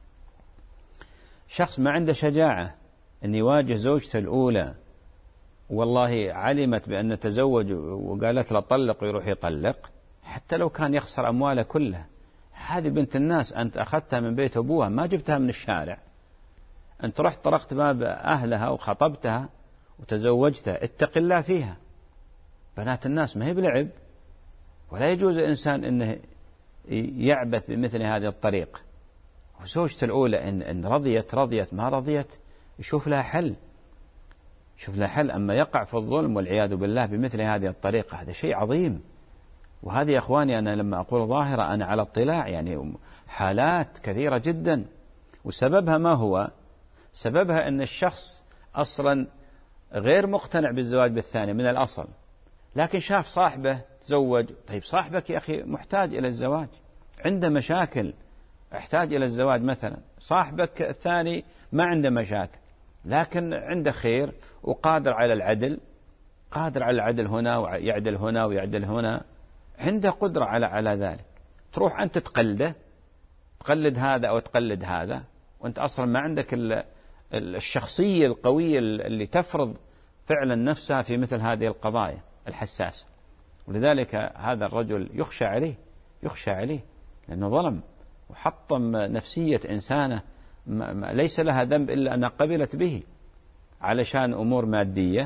شخص ما عنده شجاعة أن يواجه زوجته الأولى، والله علمت بأن تزوج وقالت له طلق ويروح يطلق، حتى لو كان يخسر أمواله كلها. هذه بنت الناس، أنت أخذتها من بيت أبوها، ما جبتها من الشارع. أنت رحت طرقت باب أهلها وخطبتها وتزوجتها، اتق الله فيها. بنات الناس ما هي بلعب، ولا يجوز الإنسان أنه يعبث بمثل هذه الطريقة. وزوجته الأولى إن, إن رضيت رضيت، ما رضيت يشوف لها حل، شوف لها حل. أما يقع في الظلم والعياذ بالله بمثل هذه الطريقة هذا شيء عظيم. وهذه يا أخواني أنا لما أقول ظاهرة أنا على اطلاع، يعني حالات كثيرة جدا. وسببها ما هو؟ سببها أن الشخص أصلا غير مقتنع بالزواج بالثاني من الأصل، لكن شاف صاحبه تزوج. طيب صاحبك يا أخي محتاج إلى الزواج، عنده مشاكل، احتاج إلى الزواج. مثلا صاحبك الثاني ما عنده مشاكل لكن عنده خير وقادر على العدل، قادر على العدل هنا ويعدل هنا ويعدل هنا، عنده قدرة على على ذلك. تروح أنت تقلده، تقلد هذا أو تقلد هذا، وأنت أصلا ما عندك الشخصية القوية اللي تفرض فعلا نفسها في مثل هذه القضايا الحساسة. ولذلك هذا الرجل يخشى عليه، يخشى عليه لأنه ظلم وحطم نفسية إنسانة ليس لها ذنب إلا أنها قبلت به علشان أمور مادية،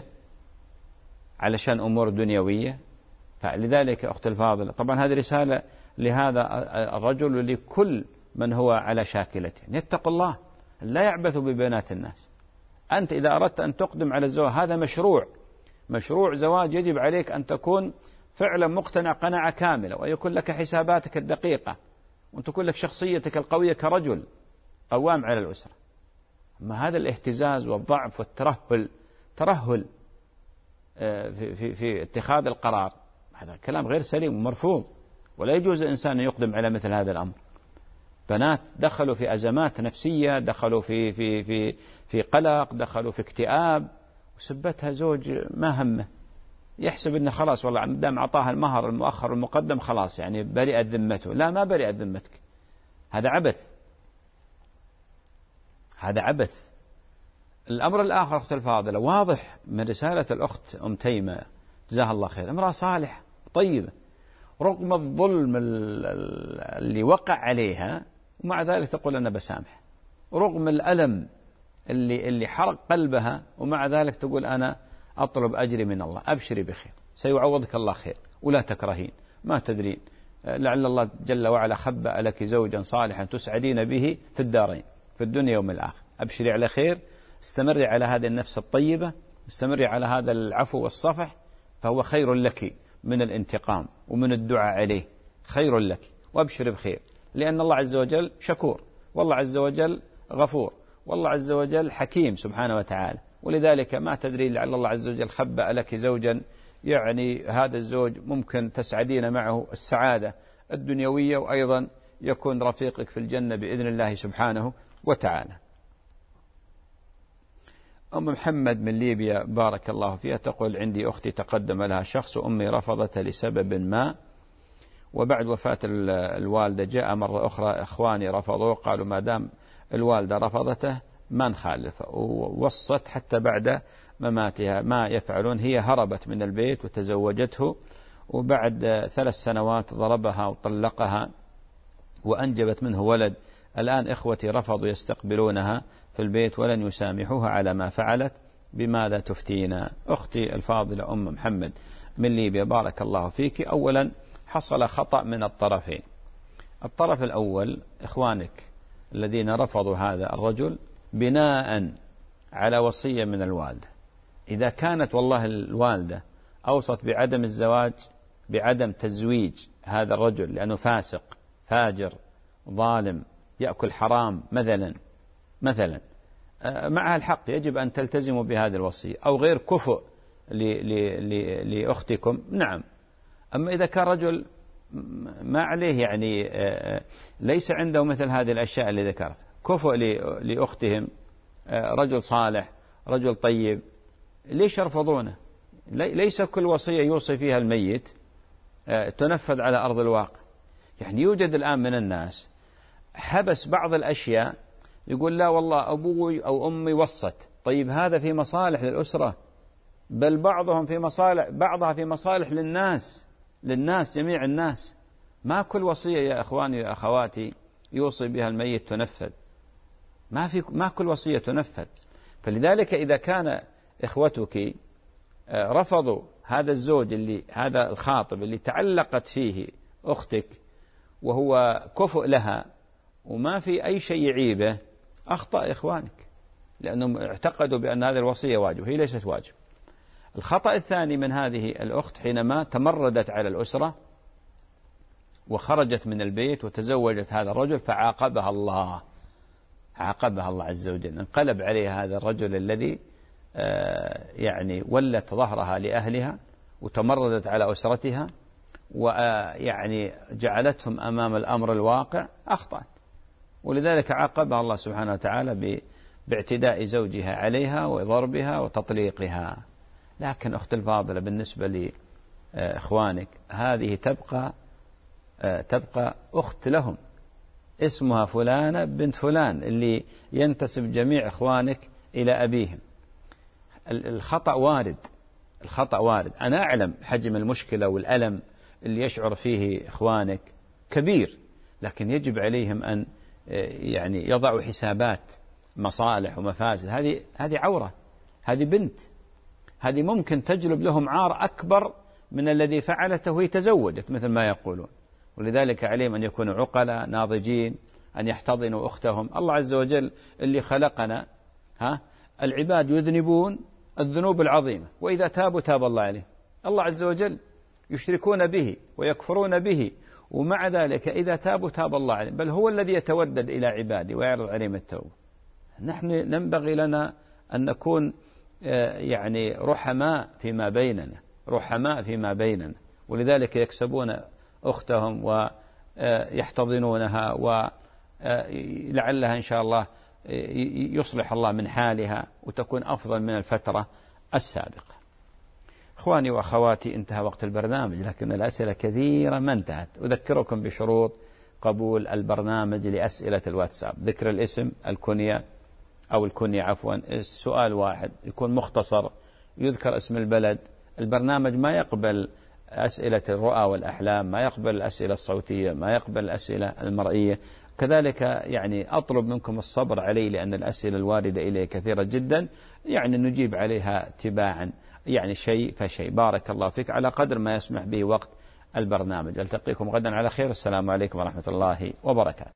علشان أمور دنيوية. فلذلك أخت الفاضلة طبعا هذه رسالة لهذا الرجل ولكل من هو على شاكلته، يتقوا الله، لا يعبثوا ببنات الناس. أنت إذا أردت أن تقدم على الزواج هذا مشروع، مشروع زواج يجب عليك أن تكون فعلا مقتنع قناعة كاملة، ويكون لك حساباتك الدقيقة، وأن تكون لك شخصيتك القوية كرجل قوام على الأسرة. أما هذا الاهتزاز والضعف والترهل، ترهل في, في, في اتخاذ القرار، هذا كلام غير سليم ومرفوض، ولا يجوز الإنسان أن يقدم على مثل هذا الأمر. بنات دخلوا في أزمات نفسية، دخلوا في, في, في, في قلق، دخلوا في اكتئاب، وسبتها زوج ما همه، يحسب أنه خلاص والله دام أعطاها المهر المؤخر المقدم خلاص يعني برئت ذمته. لا، ما برئت ذمتك، هذا عبث، هذا عبث. الأمر الآخر أخت الفاضلة، واضح من رسالة الأخت أم تيماء جزاها الله خير، امرأة صالحة طيبة رغم الظلم اللي وقع عليها، ومع ذلك تقول أنا بسامح، رغم الألم اللي اللي حرق قلبها، ومع ذلك تقول أنا أطلب أجري من الله. أبشري بخير، سيعوضك الله خير، ولا تكرهين، ما تدرين، لعل الله جل وعلا خبأ لك زوجا صالحا تسعدين به في الدارين، في الدنيا ومن الآخرة. أبشري على خير، استمري على هذه النفس الطيبة، استمري على هذا العفو والصفح، فهو خير لك من الانتقام ومن الدعاء عليه، خير لك. وأبشري بخير، لأن الله عز وجل شكور، والله عز وجل غفور، والله عز وجل حكيم سبحانه وتعالى. ولذلك ما تدري لعل الله عز وجل خبأ لك زوجا، يعني هذا الزوج ممكن تسعدين معه السعادة الدنيوية، وأيضا يكون رفيقك في الجنة بإذن الله سبحانه وتعالى. أم محمد من ليبيا بارك الله فيها تقول عندي أختي تقدم لها شخص وأمي رفضتها لسبب ما، وبعد وفاة الوالدة جاء مرة أخرى إخواني رفضوه، قالوا ما دام الوالدة رفضته ما نخالف، ووصت حتى بعد مماتها ما يفعلون. هي هربت من البيت وتزوجته، وبعد ثلاث سنوات ضربها وطلقها وأنجبت منه ولد. الآن إخوتي رفضوا يستقبلونها في البيت ولن يسامحوها على ما فعلت. بماذا تفتينا؟ أختي الفاضلة أم محمد من ليبيا، بارك الله فيك. أولا حصل خطأ من الطرفين. الطرف الأول إخوانك الذين رفضوا هذا الرجل بناء على وصية من الوالدة. إذا كانت والله الوالدة أوصت بعدم الزواج، بعدم تزويج هذا الرجل لأنه فاسق فاجر ظالم يأكل حرام مثلا مثلا معها الحق، يجب أن تلتزموا بهذه الوصية، أو غير كفؤ لأختكم، نعم. أما إذا كان رجل ما عليه يعني ليس عنده مثل هذه الأشياء اللي ذكرت، كفؤ لأختهم، رجل صالح رجل طيب، ليش يرفضونه؟ ليس كل وصية يوصي فيها الميت تنفذ على أرض الواقع. يعني يوجد الآن من الناس حبس بعض الأشياء، يقول لا والله أبوي أو أمي وصت، طيب هذا في مصالح للأسرة، بل بعضهم في مصالح بعضها في مصالح للناس للناس جميع الناس. ما كل وصية يا أخواني يا أخواتي يوصي بها الميت تنفذ، ما في ما كل وصية تنفذ. فلذلك إذا كان إخوتك رفضوا هذا الزوج اللي هذا الخاطب اللي تعلقت فيه أختك وهو كفؤ لها وما في أي شيء يعيبه، أخطأ إخوانك، لأنهم اعتقدوا بأن هذه الوصية واجب، هي ليست واجب. الخطأ الثاني من هذه الأخت حينما تمردت على الأسرة وخرجت من البيت وتزوجت هذا الرجل، فعاقبها الله عاقبها الله عز وجل، انقلب عليها هذا الرجل الذي يعني ولت ظهرها لأهلها وتمردت على أسرتها ويعني جعلتهم أمام الأمر الواقع، أخطأت. ولذلك عاقبها الله سبحانه وتعالى باعتداء زوجها عليها وضربها وتطليقها. لكن أخت الفاضلة بالنسبة لإخوانك هذه تبقى تبقى أخت لهم، اسمها فلانة بنت فلان اللي ينتسب جميع إخوانك إلى أبيهم. الخطأ وارد الخطأ وارد أنا أعلم حجم المشكلة والألم اللي يشعر فيه إخوانك كبير، لكن يجب عليهم أن يعني يضعوا حسابات مصالح ومفاسد. هذه هذه عورة، هذه بنت، هذه ممكن تجلب لهم عار أكبر من الذي فعلته وهي تزوجت مثل ما يقولون. ولذلك عليهم أن يكونوا عقلاء ناضجين، أن يحتضنوا أختهم. الله عز وجل اللي خلقنا، ها العباد يذنبون الذنوب العظيمة وإذا تابوا تاب الله عليهم. الله عز وجل يشركون به ويكفرون به، ومع ذلك إذا تابوا تاب الله عليهم، بل هو الذي يتودد إلى عباده ويعرض عليهم التوبة. نحن ينبغي لنا أن نكون يعني رحماء فيما بيننا رحماء فيما بيننا ولذلك يكسبون أختهم ويحتضنونها، ولعلها إن شاء الله يصلح الله من حالها وتكون أفضل من الفترة السابقة. إخواني وأخواتي، انتهى وقت البرنامج، لكن الأسئلة كثيرة ما انتهت. أذكركم بشروط قبول البرنامج لأسئلة الواتساب: ذكر الاسم، الكنية أو الكنية عفوا، السؤال واحد يكون مختصر، يذكر اسم البلد. البرنامج ما يقبل أسئلة الرؤى والأحلام، ما يقبل الأسئلة الصوتية، ما يقبل الأسئلة المرئية. كذلك يعني أطلب منكم الصبر علي، لأن الأسئلة الواردة إليه كثيرة جدا، يعني نجيب عليها تباعا، يعني شيء فشيء. بارك الله فيك على قدر ما يسمح به وقت البرنامج. ألتقيكم غدا على خير، السلام عليكم ورحمة الله وبركاته.